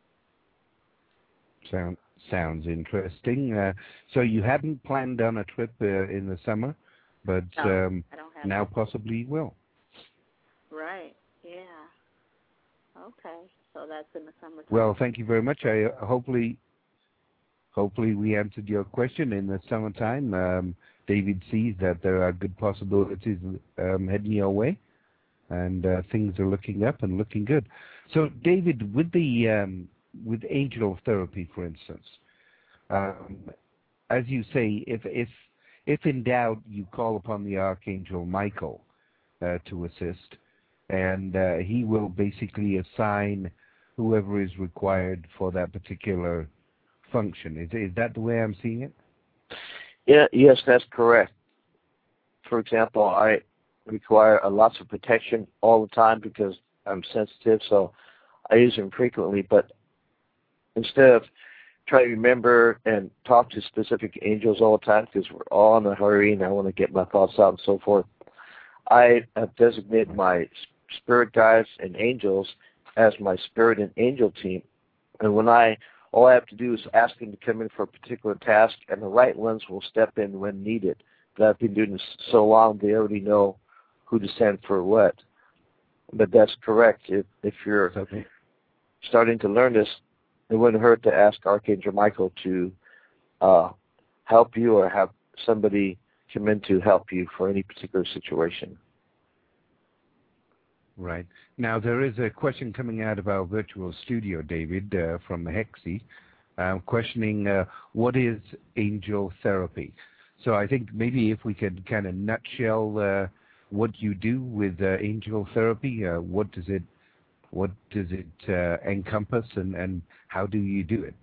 Sound, sounds interesting. Uh, so you hadn't planned on a trip uh, in the summer, but No, um, I don't have now that. possibly you will. Right. Yeah. Okay. So that's in the summertime. Well, thank you very much. I uh, hopefully, hopefully we answered your question. In the summertime, um, David sees that there are good possibilities um, heading your way, and uh, things are looking up and looking good. So, David, with the um, with angel therapy, for instance, um, as you say, if if if in doubt, you call upon the Archangel Michael uh, to assist, and uh, he will basically assign whoever is required for that particular function. Is is that the way I'm seeing it? Yeah, yes, that's correct. For example, I require a lots of protection all the time because I'm sensitive, so I use them frequently. But instead of trying to remember and talk to specific angels all the time because we're all in a hurry and I want to get my thoughts out and so forth, I have designated my spirit guides and angels as my spirit and angel team. And when I, all I have to do is ask them to come in for a particular task, and the right ones will step in when needed. But I've been doing this so long, they already know who to send for what. But that's correct. If, if you're okay. starting to learn this, it wouldn't hurt to ask Archangel Michael to uh, help you or have somebody come in to help you for any particular situation. Right. Now, there is a question coming out of our virtual studio, David, uh, from Hexy, uh, questioning uh, what is angel therapy. So I think maybe if we could kind of nutshell uh, what you do with uh, angel therapy, uh, what does it what does it uh, encompass, and, and how do you do it?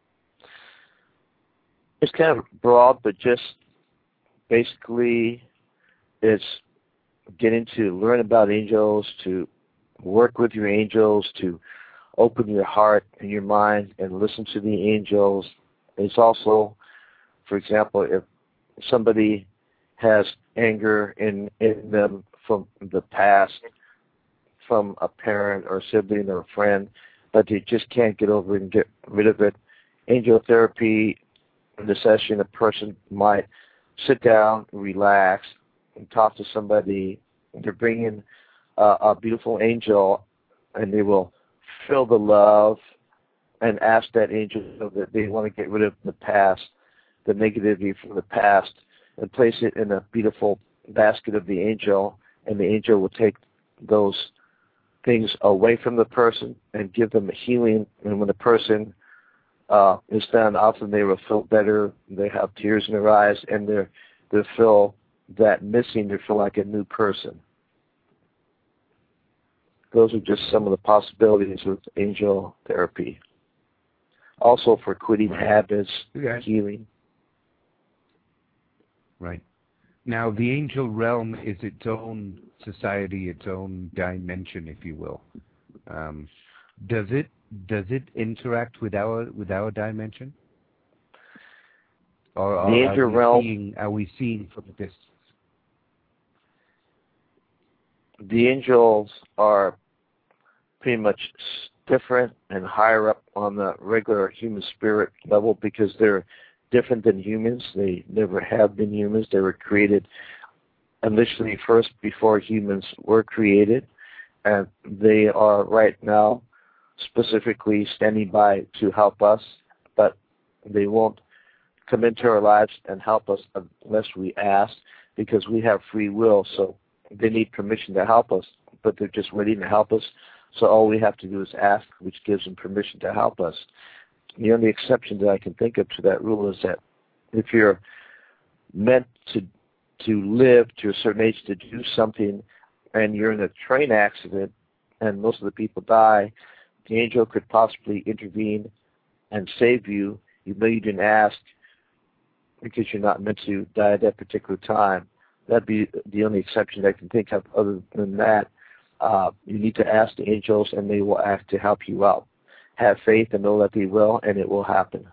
It's kind of broad, but just basically it's getting to learn about angels, to work with your angels, to open your heart and your mind and listen to the angels. It's also, for example, if somebody has anger in, in them from the past, from a parent or a sibling or a friend, but they just can't get over it and get rid of it, angel therapy, in the session, a person might sit down, relax, and talk to somebody. They're bringing uh, a beautiful angel, and they will feel the love and ask that angel that they want to get rid of the past, the negativity from the past, and place it in a beautiful basket of the angel, and the angel will take those things away from the person and give them a healing. And when the person uh, is done, often they will feel better. They have tears in their eyes, and they're, they feel that missing. They feel like a new person. Those are just some of the possibilities with angel therapy. Also for quitting habits, yeah. healing. Right. Now, the angel realm is its own society, its own dimension, if you will. Um, does it does it interact with our with our dimension? Or the are, angel are we realm, seeing are we seeing from a distance? the angels are pretty much different and higher up on the regular human spirit level because they're different than humans. They never have been humans. They were created initially first before humans were created, and they are right now specifically standing by to help us, but they won't come into our lives and help us unless we ask, because we have free will, so they need permission to help us, but they're just waiting to help us, so all we have to do is ask, which gives them permission to help us. The only exception that I can think of to that rule is that if you're meant to to live to a certain age to do something and you're in a train accident and most of the people die, the angel could possibly intervene and save you, even though you didn't ask, because you're not meant to die at that particular time. That'd be the only exception I can think of. Other than that, uh, you need to ask the angels and they will act to help you out. Have faith and know that they will, and it will happen.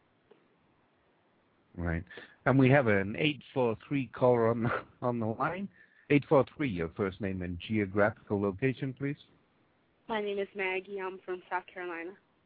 Right. And we have an eight four three caller on, on the line. eight four three, your first name and geographical location, please. My name is Maggie. I'm from South Carolina.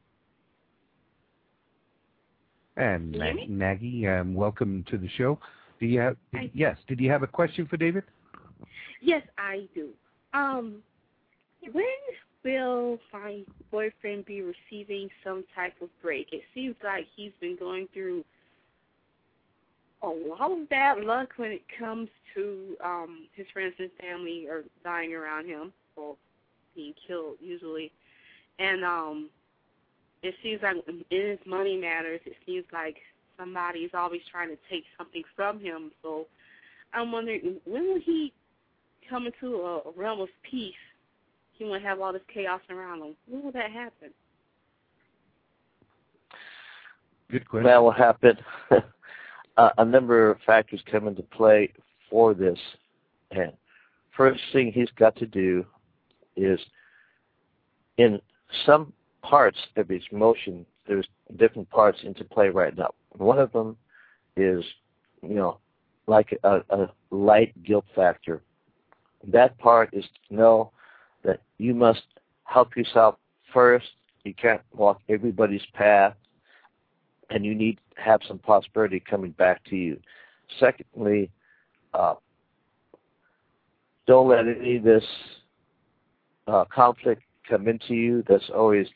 And Can you hear me? Maggie, um, welcome to the show. Do you have, I, yes, did you have a question for David? Yes, I do. Um, when will my boyfriend be receiving some type of break? It seems like he's been going through a lot of bad luck when it comes to um, his friends and family are dying around him or being killed usually. And um, it seems like in his money matters, it seems like somebody is always trying to take something from him. So I'm wondering, when will he come into a, a realm of peace? He won't have all this chaos around him. When will that happen? Good question. That will happen. uh, a number of factors come into play for this. And first thing he's got to do is, in some parts of his motion, there's different parts into play right now. One of them is, you know, like a, a light guilt factor. That part is to know that you must help yourself first. You can't walk everybody's path, and you need to have some prosperity coming back to you. Secondly, uh, don't let any of this uh, conflict come into you that's always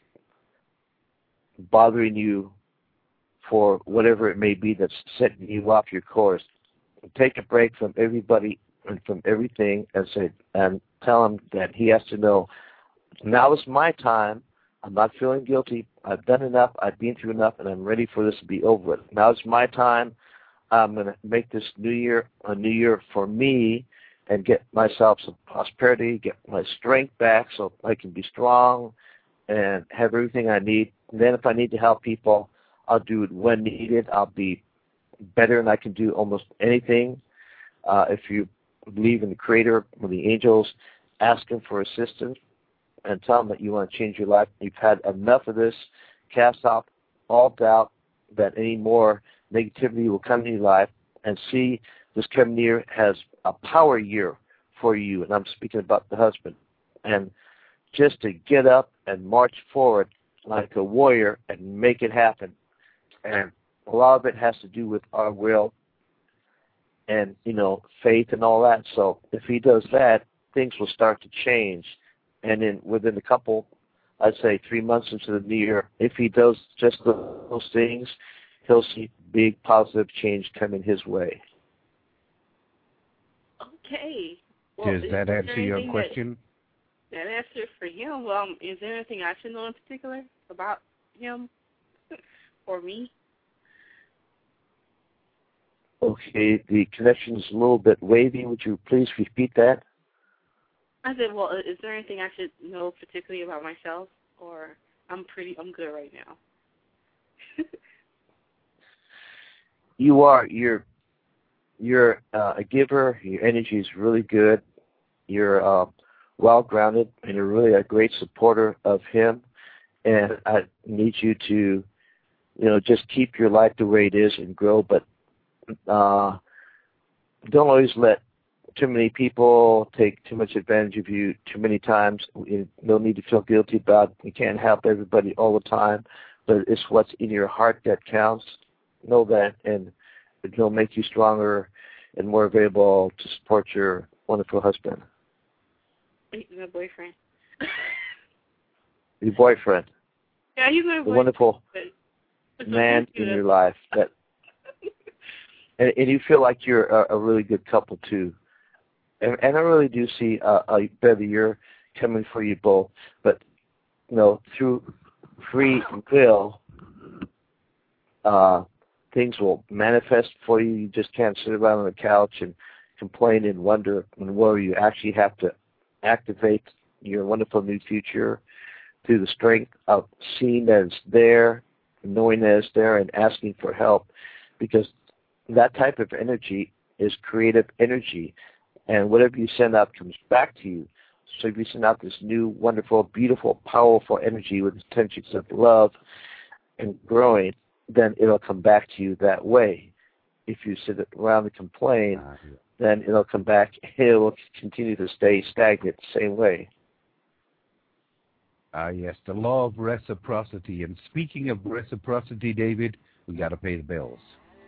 bothering you for whatever it may be that's setting you off your course. Take a break from everybody and from everything and say and tell him that he has to know, now is my time. I'm not feeling guilty. I've done enough. I've been through enough, and I'm ready for this to be over with. Now is my time. I'm going to make this new year a new year for me and get myself some prosperity, get my strength back so I can be strong and have everything I need. And then if I need to help people, I'll do it when needed. I'll be better and I can do almost anything. Uh, if you believe in the Creator or the angels, ask Him for assistance and tell Him that you want to change your life. You've had enough of this. Cast off all doubt that any more negativity will come in your life, and see this coming year has a power year for you. And I'm speaking about the husband. And just to get up and march forward like a warrior and make it happen. And a lot of it has to do with our will and, you know, faith and all that. So if he does that, things will start to change. And in within a couple, I'd say three months into the new year, if he does just those things, he'll see big positive change coming his way. Okay. Well, Does that answer your question? That, that answer for him. Um, is there anything I should know in particular about him or me? Okay, the connection is a little bit wavy. Would you please repeat that? I said, well, is there anything I should know particularly about myself, or I'm pretty, I'm good right now? You are, you're you're uh, a giver. Your energy is really good. You're uh, well-grounded, and you're really a great supporter of him. And I need you to, you know, just keep your life the way it is and grow, but uh, don't always let too many people take too much advantage of you too many times. You don't need to feel guilty about it. You can't help everybody all the time, but it's what's in your heart that counts. Know that, and it'll make you stronger and more available to support your wonderful husband. My boyfriend. Your boyfriend. Yeah, he's my the boyfriend. wonderful man in your life. That, and, and you feel like you're a, a really good couple, too. And, and I really do see a, a better year coming for you both. But, you know, through free will, uh, things will manifest for you. You just can't sit around on the couch and complain and wonder and worry. You actually have to activate your wonderful new future through the strength of seeing that it's there, knowing that it's there, and asking for help, because that type of energy is creative energy, and whatever you send out comes back to you. So if you send out this new, wonderful, beautiful, powerful energy with intentions of love and growing, then it'll come back to you that way. If you sit around and complain, uh, yeah. then it'll come back, it will continue to stay stagnant the same way. Ah, uh, yes, the law of reciprocity. And speaking of reciprocity, David, we got to pay the bills.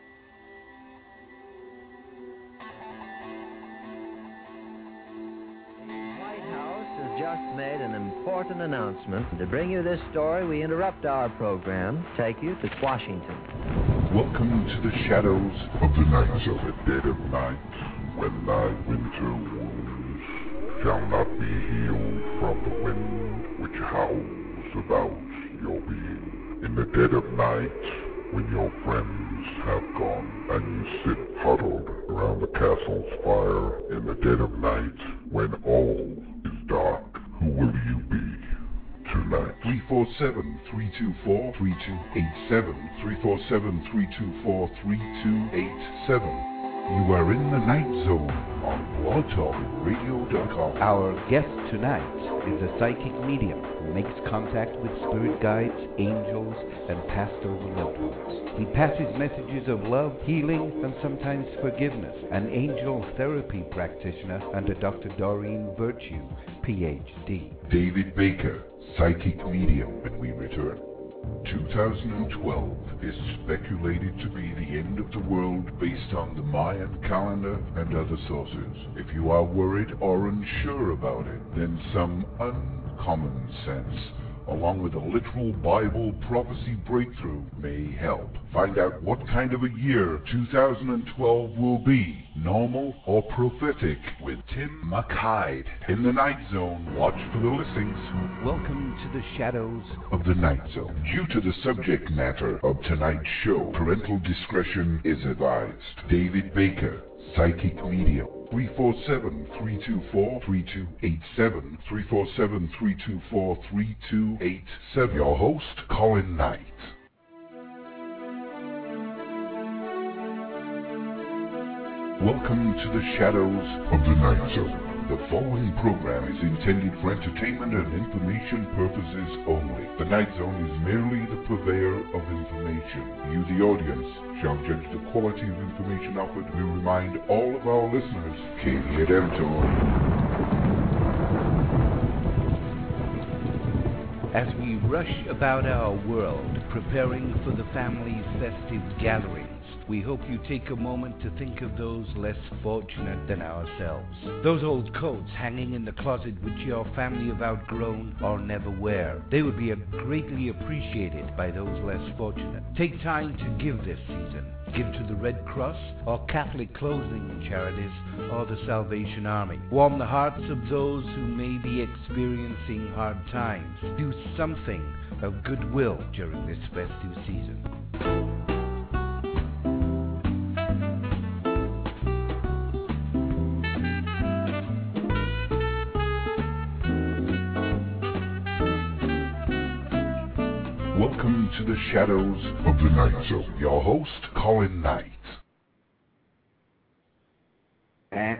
The White House has just made an important announcement. To bring you this story, we interrupt our program, take you to Washington. Welcome to the shadows of the night, of the dead of night, when thy winter wounds shall not be healed from the wind which howls about your being. In the dead of night, when your friends have gone and you sit huddled around the castle's fire, in the dead of night, when all is dark, who will you be tonight? three four seven, three two four, three two eight seven, three four seven, three two four, three two eight seven. You are in the Night Zone on blog talk radio dot com. Our guest tonight is a psychic medium who makes contact with spirit guides, angels, and passed over loved ones. He passes messages of love, healing, and sometimes forgiveness. An angel therapy practitioner under Doctor Doreen Virtue, P H D. David Baker, psychic medium, when we return. two thousand twelve is speculated to be the end of the world based on the Mayan calendar and other sources. If you are worried or unsure about it, then some uncommon sense, along with a literal Bible prophecy breakthrough, may help. Find out what kind of a year two thousand twelve will be, normal or prophetic, with Tim McHyde. In the Night Zone, watch for the listings. Welcome to the shadows of the Night Zone. Due to the subject matter of tonight's show, parental discretion is advised. David Baker, psychic medium. three four seven, three two four, three two eight seven, three four seven, three two four, three two eight seven. Your host, Colin Knight. Welcome to the shadows of the Night Zone. The following program is intended for entertainment and information purposes only. The Night Zone is merely the purveyor of information. You, the audience, shall judge the quality of information offered. We remind all of our listeners, caveat emptor. As we rush about our world, preparing for the family's festive gatherings, we hope you take a moment to think of those less fortunate than ourselves. Those old coats hanging in the closet which your family have outgrown or never wear. They would be greatly appreciated by those less fortunate. Take time to give this season. Give to the Red Cross or Catholic clothing charities or the Salvation Army. Warm the hearts of those who may be experiencing hard times. Do something of goodwill during this festive season. Welcome to the shadows of the Night Zone. Your host, Colin Knight.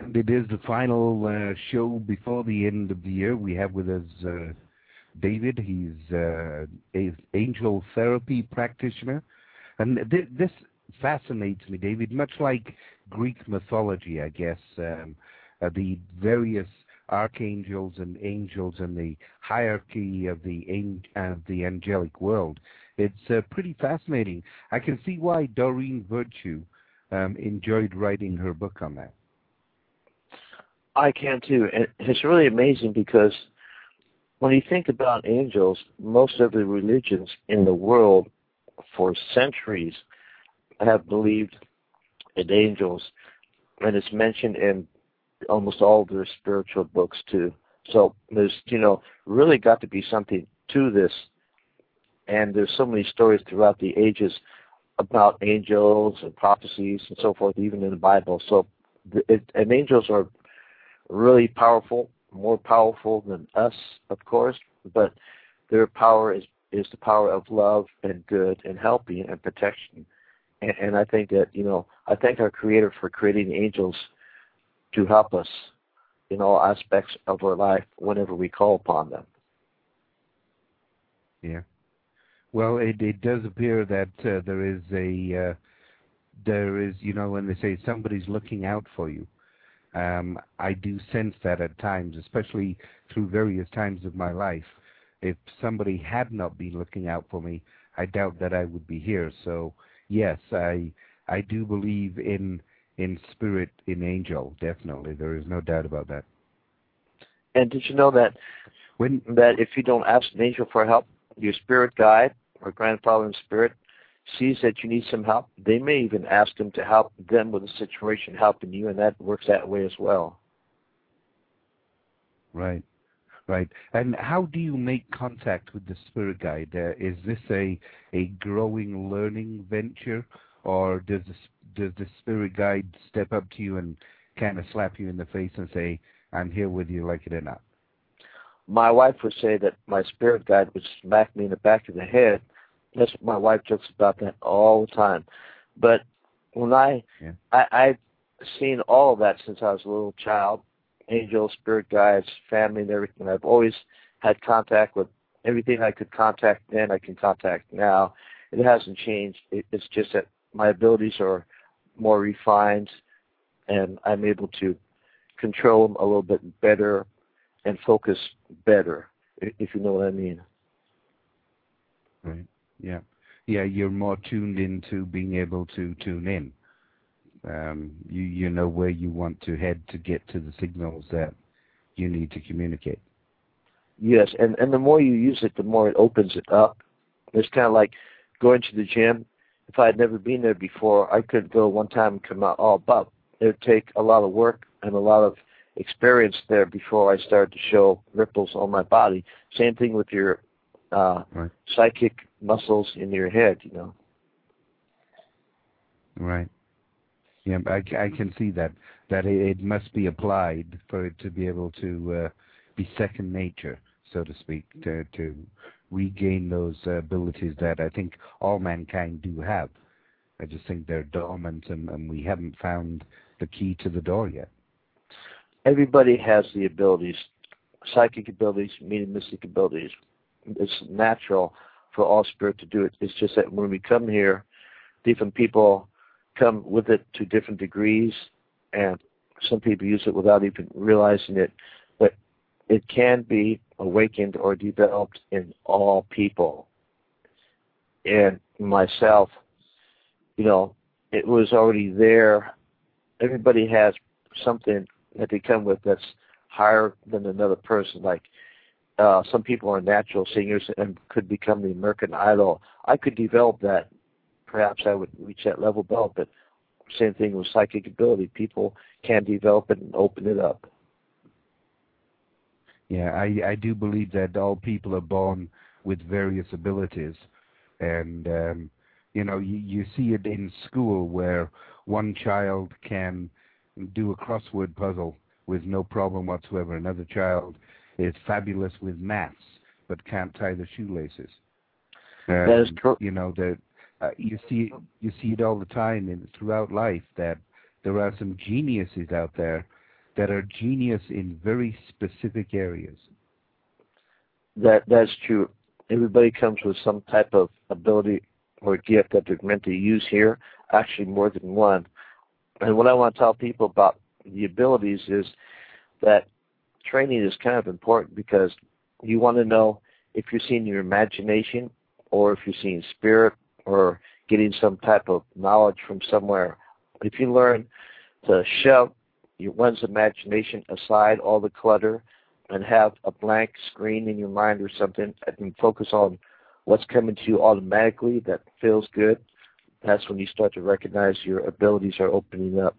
And it is the final uh, show before the end of the year. We have with us uh, David. He's uh, an angel therapy practitioner. And th- this fascinates me, David, much like Greek mythology, I guess. Um, uh, the various archangels and angels and the hierarchy of the, ang- of the angelic world. It's uh, pretty fascinating. I can see why Doreen Virtue um, enjoyed writing her book on that. I can too. And it's really amazing because when you think about angels, most of the religions in the world for centuries have believed in angels, and it's mentioned in almost all of their spiritual books too. So there's, you know, really got to be something to this. And there's so many stories throughout the ages about angels and prophecies and so forth, even in the Bible. So, it, and angels are really powerful, more powerful than us, of course, but their power is, is the power of love and good and helping and protection. And, and I think that, you know, I thank our Creator for creating angels to help us in all aspects of our life whenever we call upon them. Yeah. Well, it, it does appear that uh, there is a, uh, there is, you know, when they say somebody's looking out for you, um, I do sense that at times, especially through various times of my life. If somebody had not been looking out for me, I doubt that I would be here. So, yes, I I do believe in in spirit, in angel, definitely. There is no doubt about that. And did you know that when that if you don't ask an angel for help, your spirit guide or grandfather in spirit sees that you need some help, they may even ask them to help them with a situation, helping you, and that works that way as well. Right, right. And how do you make contact with the spirit guide? Uh, is this a, a growing learning venture, or does the, does the spirit guide step up to you and kind of slap you in the face and say, I'm here with you, like it or not? My wife would say that my spirit guide would smack me in the back of the head. That's what my wife jokes about that all the time. But when I, yeah. I, I've seen all of that since I was a little child, angels, spirit guides, family, and everything. I've always had contact with everything I could contact then, I can contact now. It hasn't changed. It, it's just that my abilities are more refined, and I'm able to control them a little bit better and focus better, if you know what I mean. Right. Yeah. Yeah, you're more tuned into being able to tune in. Um, you you know where you want to head to get to the signals that you need to communicate. Yes, and, and the more you use it, the more it opens it up. It's kind of like going to the gym. If I had never been there before, I could go one time and come out all buff. It would take a lot of work and a lot of experience there before I started to show ripples on my body. Same thing with your uh, right. psychic muscles in your head, you know. Right. Yeah, I, I can see that, that it, it must be applied for it to be able to uh, be second nature, so to speak, to, to regain those uh, abilities that I think all mankind do have. I just think they're dormant, and, and we haven't found the key to the door yet. Everybody has the abilities, psychic abilities, mediumistic abilities. It's natural for all spirit to do it. It's just that when we come here, different people come with it to different degrees, and some people use it without even realizing it. But it can be awakened or developed in all people. And myself, you know, it was already there. Everybody has something that they come with that's higher than another person. Like uh, some people are natural singers and could become the American Idol. I could develop that. Perhaps I would reach that level above, but same thing with psychic ability. People can develop it and open it up. Yeah, I, I do believe that all people are born with various abilities. And, um, you know, you, you see it in school where one child can do a crossword puzzle with no problem whatsoever. Another child is fabulous with maths but can't tie the shoelaces. Um, that is true. You know, that uh, you see you see it all the time in, throughout life, that there are some geniuses out there that are genius in very specific areas. That that's true. Everybody comes with some type of ability or gift that they're meant to use here, actually more than one. And what I want to tell people about the abilities is that training is kind of important because you want to know if you're seeing your imagination or if you're seeing spirit or getting some type of knowledge from somewhere. If you learn to shove your one's imagination aside, all the clutter, and have a blank screen in your mind or something, and focus on what's coming to you automatically that feels good, that's when you start to recognize your abilities are opening up.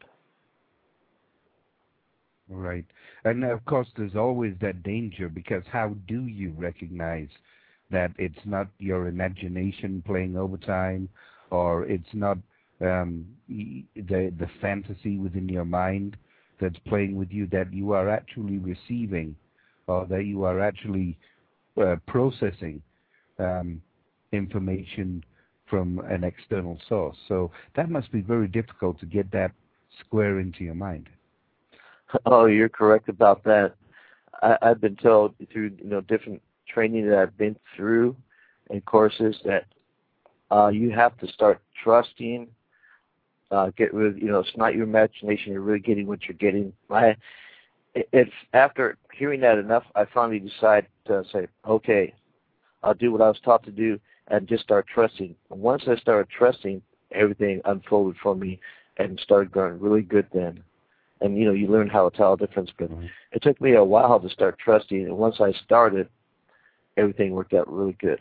Right. And of course, there's always that danger, because how do you recognize that it's not your imagination playing overtime, or it's not um, the the fantasy within your mind that's playing with you, that you are actually receiving, or that you are actually uh, processing um, information from an external source. So that must be very difficult to get that square into your mind. Oh, you're correct about that. I, I've been told through you know different training that I've been through and courses that uh, you have to start trusting. Uh, get rid of, you know, it's not your imagination. You're really getting what you're getting. I, if after hearing that enough, I finally decide to say, okay, I'll do what I was taught to do and just start trusting. Once I started trusting, everything unfolded for me and started going really good then. And, you know, you learn how to tell a difference. But mm-hmm. It took me a while to start trusting. And once I started, everything worked out really good.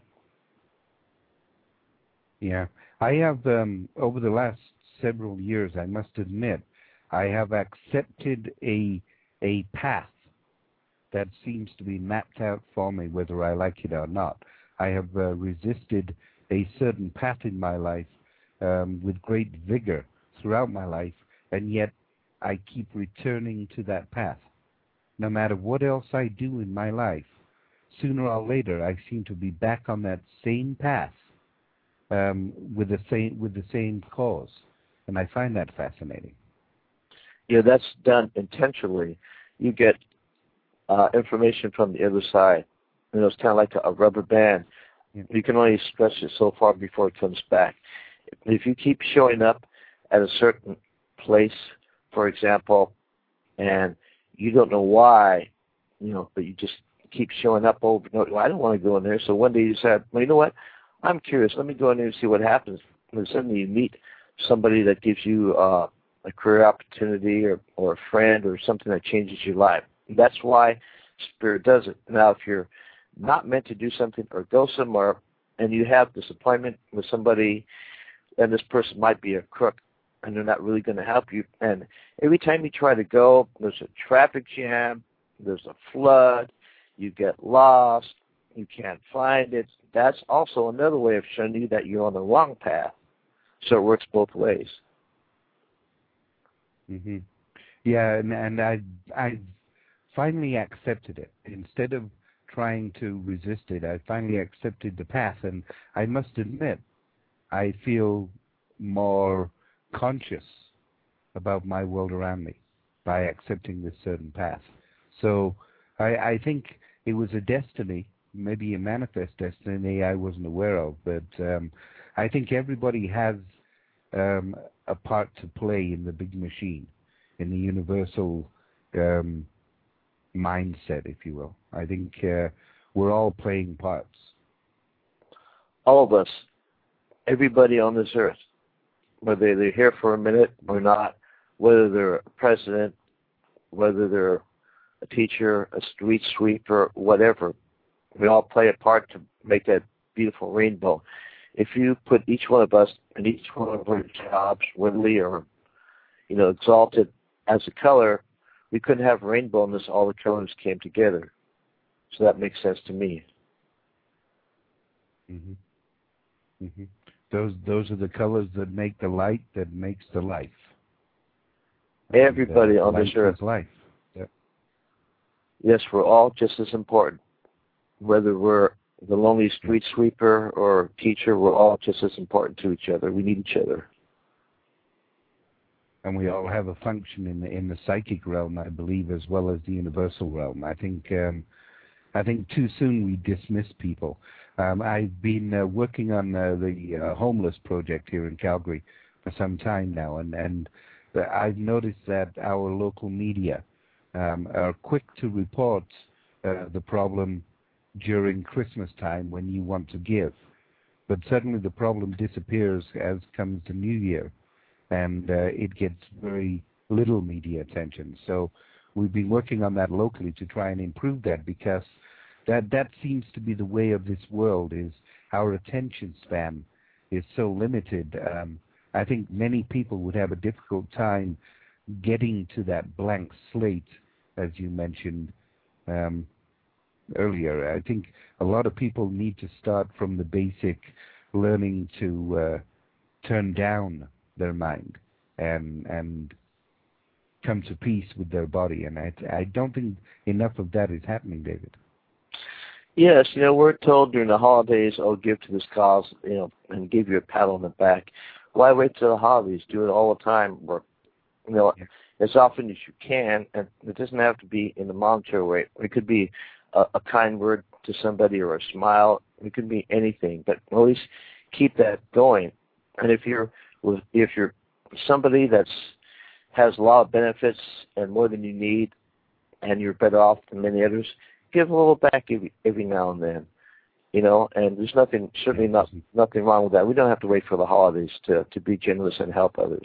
Yeah. I have, um, over the last several years, I must admit, I have accepted a a path that seems to be mapped out for me, whether I like it or not. I have uh, resisted a certain path in my life um, with great vigor throughout my life, and yet I keep returning to that path. No matter what else I do in my life, sooner or later I seem to be back on that same path um, with the same with the same cause. And I find that fascinating. Yeah, that's done intentionally. You get uh, information from the other side. You know, it's kind of like a rubber band. Yeah. You can only stretch it so far before it comes back. If you keep showing up at a certain place, for example, and you don't know why, you know, but you just keep showing up over and over. Well, I don't want to go in there. So one day you said, well, you know what? I'm curious. Let me go in there and see what happens. And suddenly you meet somebody that gives you uh, a career opportunity or, or a friend or something that changes your life. That's why Spirit does it. Now, if you're not meant to do something or go somewhere and you have this appointment with somebody and this person might be a crook and they're not really going to help you, and every time you try to go, there's a traffic jam, there's a flood, you get lost, you can't find it. That's also another way of showing you that you're on the wrong path. So it works both ways. Mm-hmm. Yeah, and, and I I finally accepted it. Instead of trying to resist it, I finally accepted the path. And I must admit, I feel more conscious about my world around me by accepting this certain path. So I, I think it was a destiny, maybe a manifest destiny I wasn't aware of, but um, I think everybody has um, a part to play in the big machine, in the universal um, mindset, if you will. I think uh, we're all playing parts. All of us, everybody on this earth, whether they're here for a minute or not, whether they're a president, whether they're a teacher, a street sweeper, whatever, we all play a part to make that beautiful rainbow. If you put each one of us and each one of our jobs, wittily or, you know, exalted as a color, we couldn't have a rainbow unless all the colors came together. So that makes sense to me. Mm-hmm. Mm-hmm. Those those are the colors that make the light that makes the life. Everybody uh, on this earth. Life. Yep. Yes, we're all just as important. Whether we're the lonely street sweeper or teacher, we're all just as important to each other. We need each other. and we all have a function in the in the psychic realm, I believe, as well as the universal realm. I think um, I think too soon we dismiss people. Um, I've been uh, working on uh, the uh, homeless project here in Calgary for some time now, and and I've noticed that our local media um, are quick to report uh, the problem during Christmas time when you want to give, but suddenly the problem disappears as comes the New Year, and uh, it gets very little media attention. So we've been working on that locally to try and improve that, because that that seems to be the way of this world, is our attention span is so limited. Um, I think many people would have a difficult time getting to that blank slate, as you mentioned um, earlier. I think a lot of people need to start from the basic learning to uh, turn down their mind and and come to peace with their body. And I, I don't think enough of that is happening, David. Yes, you know, we're told during the holidays, oh, give to this cause, you know, and give you a pat on the back. Why wait till the holidays? Do it all the time. Or, you know, yeah. as often as you can, and it doesn't have to be in a monetary way. It could be a, a kind word to somebody or a smile. It could be anything, but at least keep that going. And if you're if you're somebody that's has a lot of benefits and more than you need, and you're better off than many others, give a little back every, every now and then, you know. And there's nothing, certainly not nothing wrong with that. We don't have to wait for the holidays to to be generous and help others.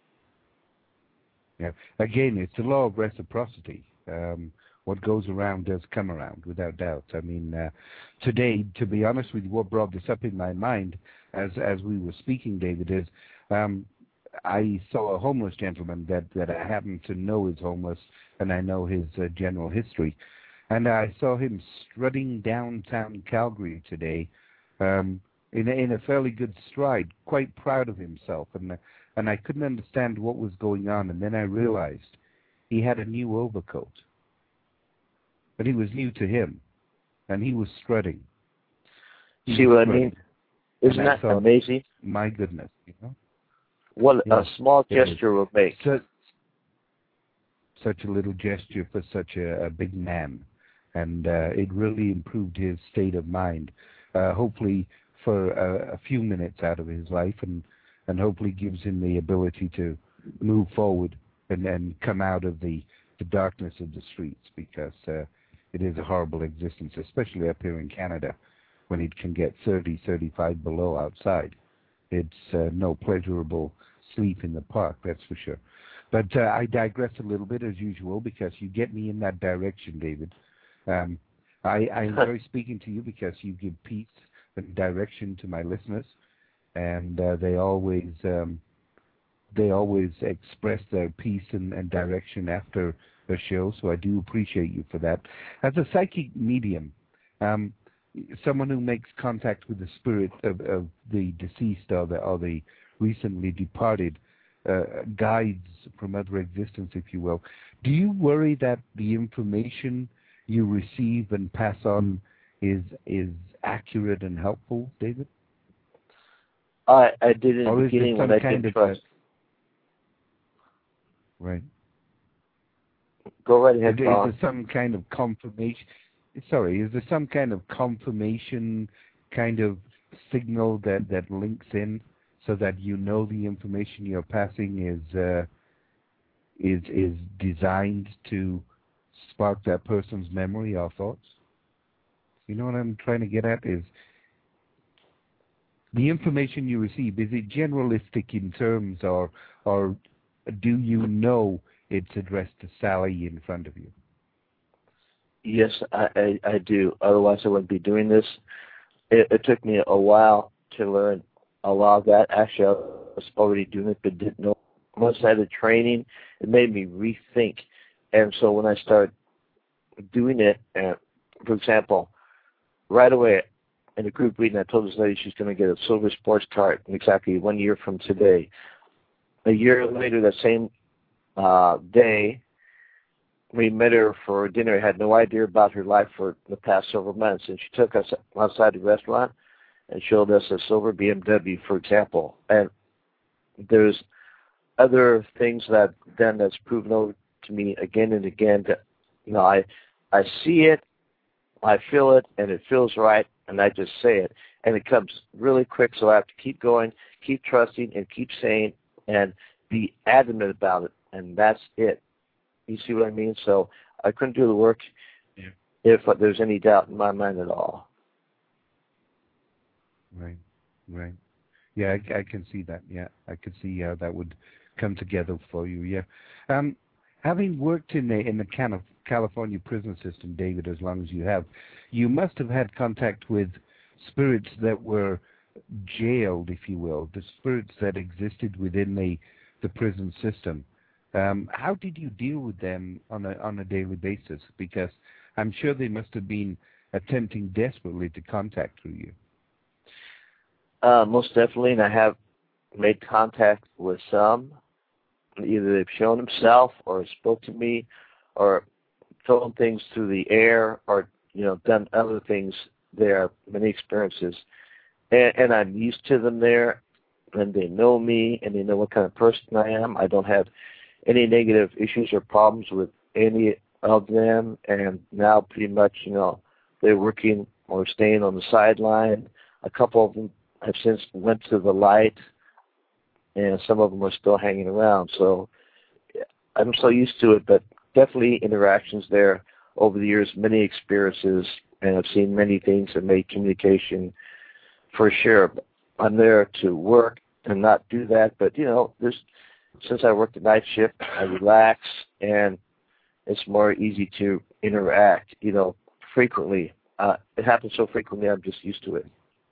Yeah. Again, it's the law of reciprocity. Um, what goes around does come around, without doubt. I mean, uh, today, to be honest with you, what brought this up in my mind as as we were speaking, David, is um, I saw a homeless gentleman that, that I happen to know is homeless, and I know his uh, general history. And I saw him strutting downtown Calgary today um, in, a, in a fairly good stride, quite proud of himself. And, and I couldn't understand what was going on. And then I realized he had a new overcoat. But he was new to him, and he was strutting. He See was what strutting. I mean? Isn't that thought, amazing? My goodness, you know? What yes, a small gesture will make. Such, such a little gesture for such a, a big man. And uh, it really improved his state of mind, uh, hopefully for a, a few minutes out of his life, and, and hopefully gives him the ability to move forward and, and come out of the, the darkness of the streets, because uh, it is a horrible existence, especially up here in Canada, when it can get thirty, thirty-five below outside. It's uh, no pleasurable sleep in the park, that's for sure. But uh, I digress a little bit, as usual, because you get me in that direction, David. Um, I, I enjoy speaking to you because you give peace and direction to my listeners, and uh, they always um, they always express their peace and, and direction after a show. So I do appreciate you for that. As a psychic medium, um, someone who makes contact with the spirit of, of the deceased or the or the recently departed, uh, guides from other existence, if you will, do you worry that the information you receive and pass on is is accurate and helpful, David? I I did in or the is beginning some when I kind didn't of trust. A, right. Go right ahead, Is, Paul. is there some kind of confirmation? Sorry, is there some kind of confirmation, kind of signal that that links in, so that you know the information you're passing is uh, is is designed to spark that person's memory or thoughts? You know what I'm trying to get at is the information you receive, is it generalistic in terms, or or do you know it's addressed to Sally in front of you? Yes, I, I, I do. Otherwise, I wouldn't be doing this. It, it took me a while to learn a lot of that. Actually, I was already doing it, but didn't know. Once I had the training, it made me rethink. And so when I started doing it, uh, for example, right away in a group reading, I told this lady she's going to get a silver sports car in exactly one year from today. A year later, that same uh, day, we met her for dinner. I had no idea about her life for the past several months, and she took us outside the restaurant and showed us a silver B M W, for example. And there's other things that I've done that's proven over to me again and again that, you know, I I see it, I feel it, and it feels right, and I just say it. And it comes really quick, so I have to keep going, keep trusting, and keep saying, and be adamant about it, and that's it. You see what I mean? So I couldn't do the work yeah. if there's any doubt in my mind at all. Right, right. Yeah, I, I can see that. Yeah, I can see how that would come together for you. Yeah. Um, having worked in the in the California prison system, David, as long as you have, you must have had contact with spirits that were jailed, if you will, the spirits that existed within the the prison system. Um, how did you deal with them on a on a daily basis? Because I'm sure they must have been attempting desperately to contact through you. Uh, most definitely, and I have made contact with some. Either they've shown themselves, or spoke to me, or told things through the air, or you know, done other things. There are many experiences, and, and I'm used to them there, and they know me, and they know what kind of person I am. I don't have any negative issues or problems with any of them, and now pretty much, you know, they're working or staying on the sideline. A couple of them have since went to the light, and some of them are still hanging around. So I'm so used to it, but definitely interactions there over the years, many experiences, and I've seen many things that made communication for sure. I'm there to work and not do that, but, you know, there's, since I work the night shift, I relax, and it's more easy to interact, you know, frequently. Uh, it happens so frequently, I'm just used to it.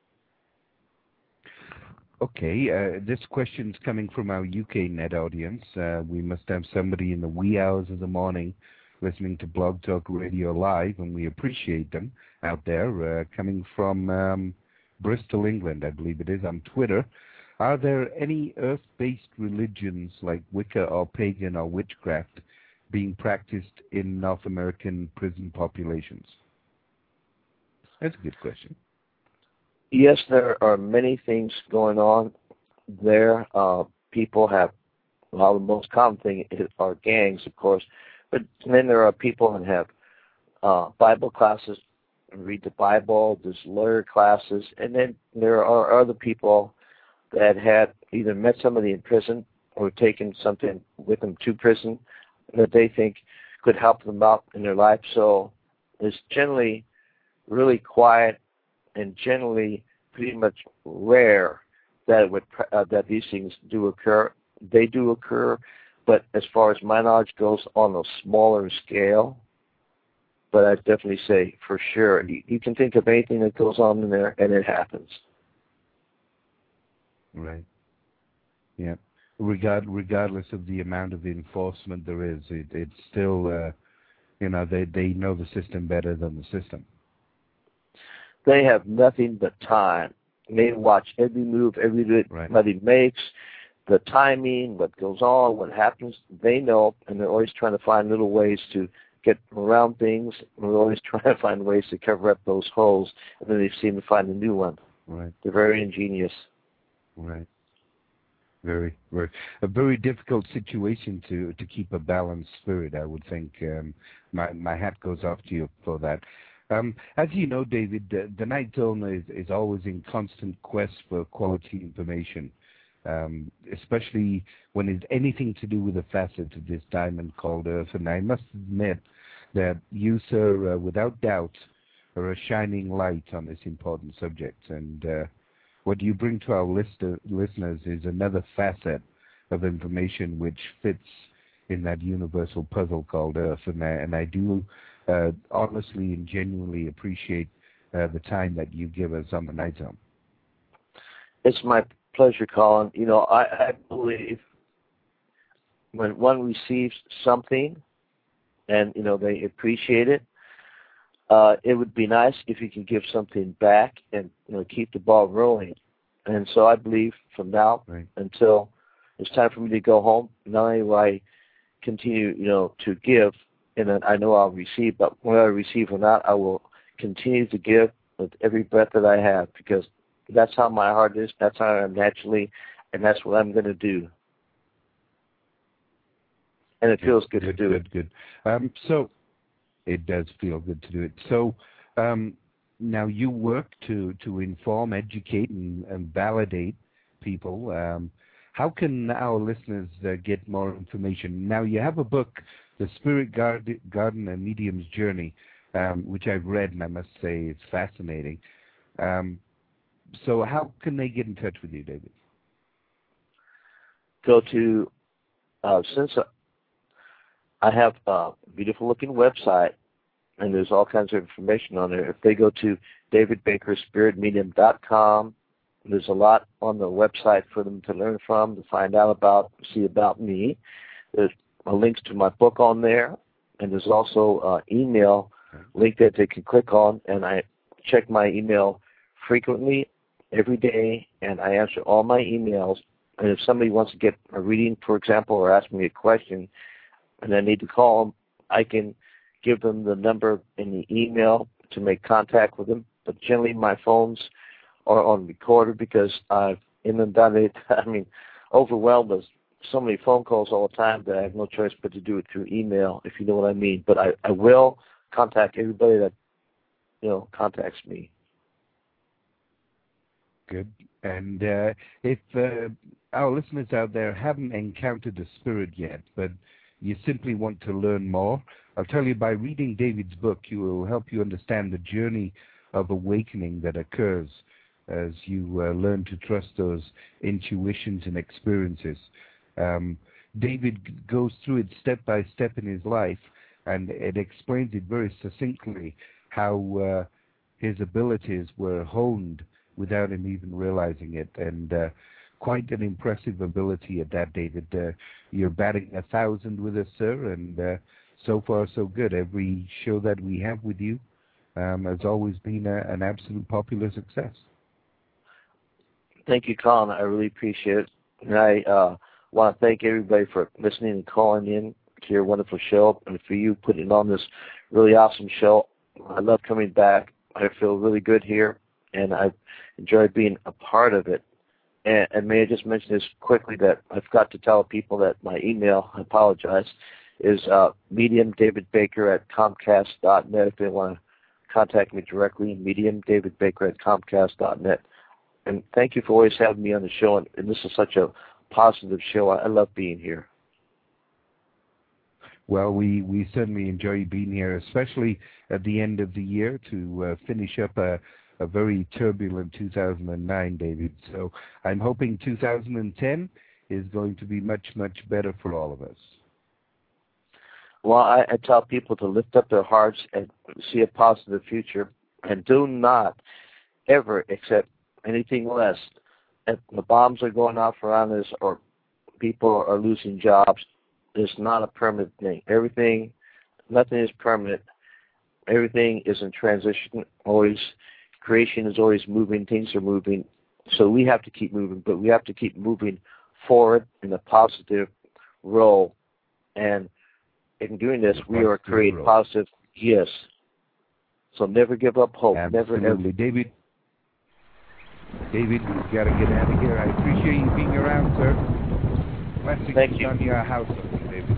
Okay, uh, this question's coming from our U K net audience. Uh, we must have somebody in the wee hours of the morning listening to Blog Talk Radio Live, and we appreciate them out there. Uh, coming from um, Bristol, England, I believe it is, on Twitter. Are there any earth-based religions like Wicca or pagan or witchcraft being practiced in North American prison populations? That's a good question. Yes, there are many things going on there. Uh, people have, well, the most common thing is, are gangs, of course, but then there are people that have uh, Bible classes, read the Bible, there's lawyer classes, and then there are other people that had either met somebody in prison or taken something with them to prison that they think could help them out in their life. So it's generally really quiet and generally pretty much rare that it would uh, that these things do occur. They do occur, but as far as my knowledge goes, on a smaller scale. But I'd definitely say for sure, you, you can think of anything that goes on in there, and it happens. Right. Yeah. Regard regardless of the amount of enforcement there is, it, it's still, uh, you know, they they know the system better than the system. They have nothing but time. They watch every move everybody right. makes, the timing, what goes on, what happens. They know, and they're always trying to find little ways to get around things. And they're always trying to find ways to cover up those holes, and then they seem to find a new one. Right. They're very ingenious. Right. Very, very, a very difficult situation to to keep a balanced spirit. I would think. Um, my my hat goes off to you for that. Um, as you know, David, the, the Night Zone is, is always in constant quest for quality information, um, especially when it's anything to do with a facet of this diamond called Earth. And I must admit that you, sir, uh, without doubt, are a shining light on this important subject. And uh, what you bring to our list of listeners is another facet of information which fits in that universal puzzle called Earth. And I, and I do Uh, honestly and genuinely appreciate uh, the time that you give us on the Night Zone. It's my pleasure, Colin. You know, I, I believe when one receives something and, you know, they appreciate it, uh, it would be nice if you could give something back and, you know, keep the ball rolling. And so I believe from now right. until it's time for me to go home, not only will I continue, you know, to give, and then I know I'll receive, but whether I receive or not, I will continue to give with every breath that I have, because that's how my heart is, that's how I am naturally, and that's what I'm going to do. and it good, feels good, good to do good, it. Good, good. Um, so it does feel good to do it. So um, now you work to, to inform, educate, and, and validate people. Um, how can our listeners uh, get more information? Now you have a book, The Spirit Guard- Garden and Medium's Journey, um, which I've read, and I must say it's fascinating. Um, so how can they get in touch with you, David? Go to, uh, since I have a beautiful looking website, and there's all kinds of information on there. If they go to david baker spirit medium dot com, there's a lot on the website for them to learn from, to find out about, see about me. There's links to my book on there, and there's also an email link that they can click on, and I check my email frequently, every day, and I answer all my emails. And if somebody wants to get a reading, for example, or ask me a question, and I need to call them, I can give them the number in the email to make contact with them. But generally, my phones are on recorder because I've inundated, I mean, overwhelmed with so many phone calls all the time that I have no choice but to do it through email, if you know what I mean. But I, I will contact everybody that, you know, contacts me. Good. And uh, if uh, our listeners out there haven't encountered the spirit yet, but you simply want to learn more, I'll tell you, by reading David's book, you will help you understand the journey of awakening that occurs as you uh, learn to trust those intuitions and experiences. Um, David goes through it step by step in his life, and it explains it very succinctly how uh, his abilities were honed without him even realizing it. And uh, quite an impressive ability at that, David. Uh, you're batting a thousand with us, sir, and uh, so far so good. Every show that we have with you um, has always been a, an absolute popular success. Thank you, Colin. I really appreciate it. And I uh, want to thank everybody for listening and calling in to your wonderful show, and for you putting on this really awesome show. I love coming back. I feel really good here, and I've enjoyed being a part of it. And, and may I just mention this quickly, that I've got to tell people that my email, I apologize, is uh, medium david baker at comcast dot net if they want to contact me directly, medium david baker at comcast dot net. And thank you for always having me on the show, and, and this is such a positive show. I, I love being here. Well, we, we certainly enjoy being here, especially at the end of the year to uh, finish up a, a very turbulent two thousand nine, David. So I'm hoping two thousand ten is going to be much, much better for all of us. Well, I, I tell people to lift up their hearts and see a positive future, and do not ever accept anything less. If the bombs are going off around us or people are losing jobs, it's not a permanent thing. Everything, nothing is permanent. Everything is in transition. Always, creation is always moving. Things are moving. So we have to keep moving, but we have to keep moving forward in a positive role. And in doing this, we are creating positive, yes. So never give up hope. Absolutely. Never, ever. David, David, we've got to get out of here. I appreciate you being around, sir. Blessings Thank you. on your house, David.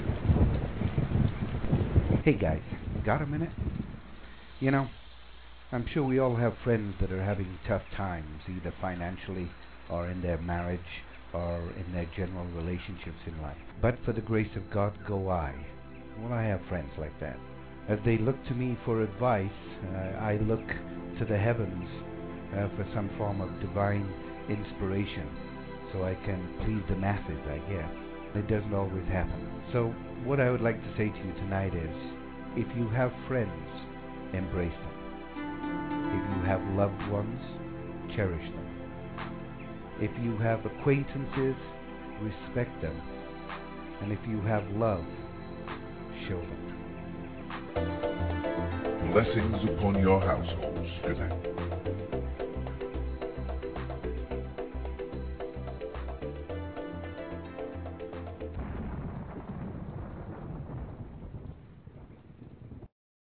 Hey, guys, got a minute? You know, I'm sure we all have friends that are having tough times, either financially or in their marriage or in their general relationships in life. But for the grace of God go I. Well, I have friends like that. As they look to me for advice, uh, I look to the heavens uh, for some form of divine inspiration so I can please the masses, I guess. It doesn't always happen. So what I would like to say to you tonight is, if you have friends, embrace them. If you have loved ones, cherish them. If you have acquaintances, respect them. And if you have love, show them. Blessings upon your households. Good night.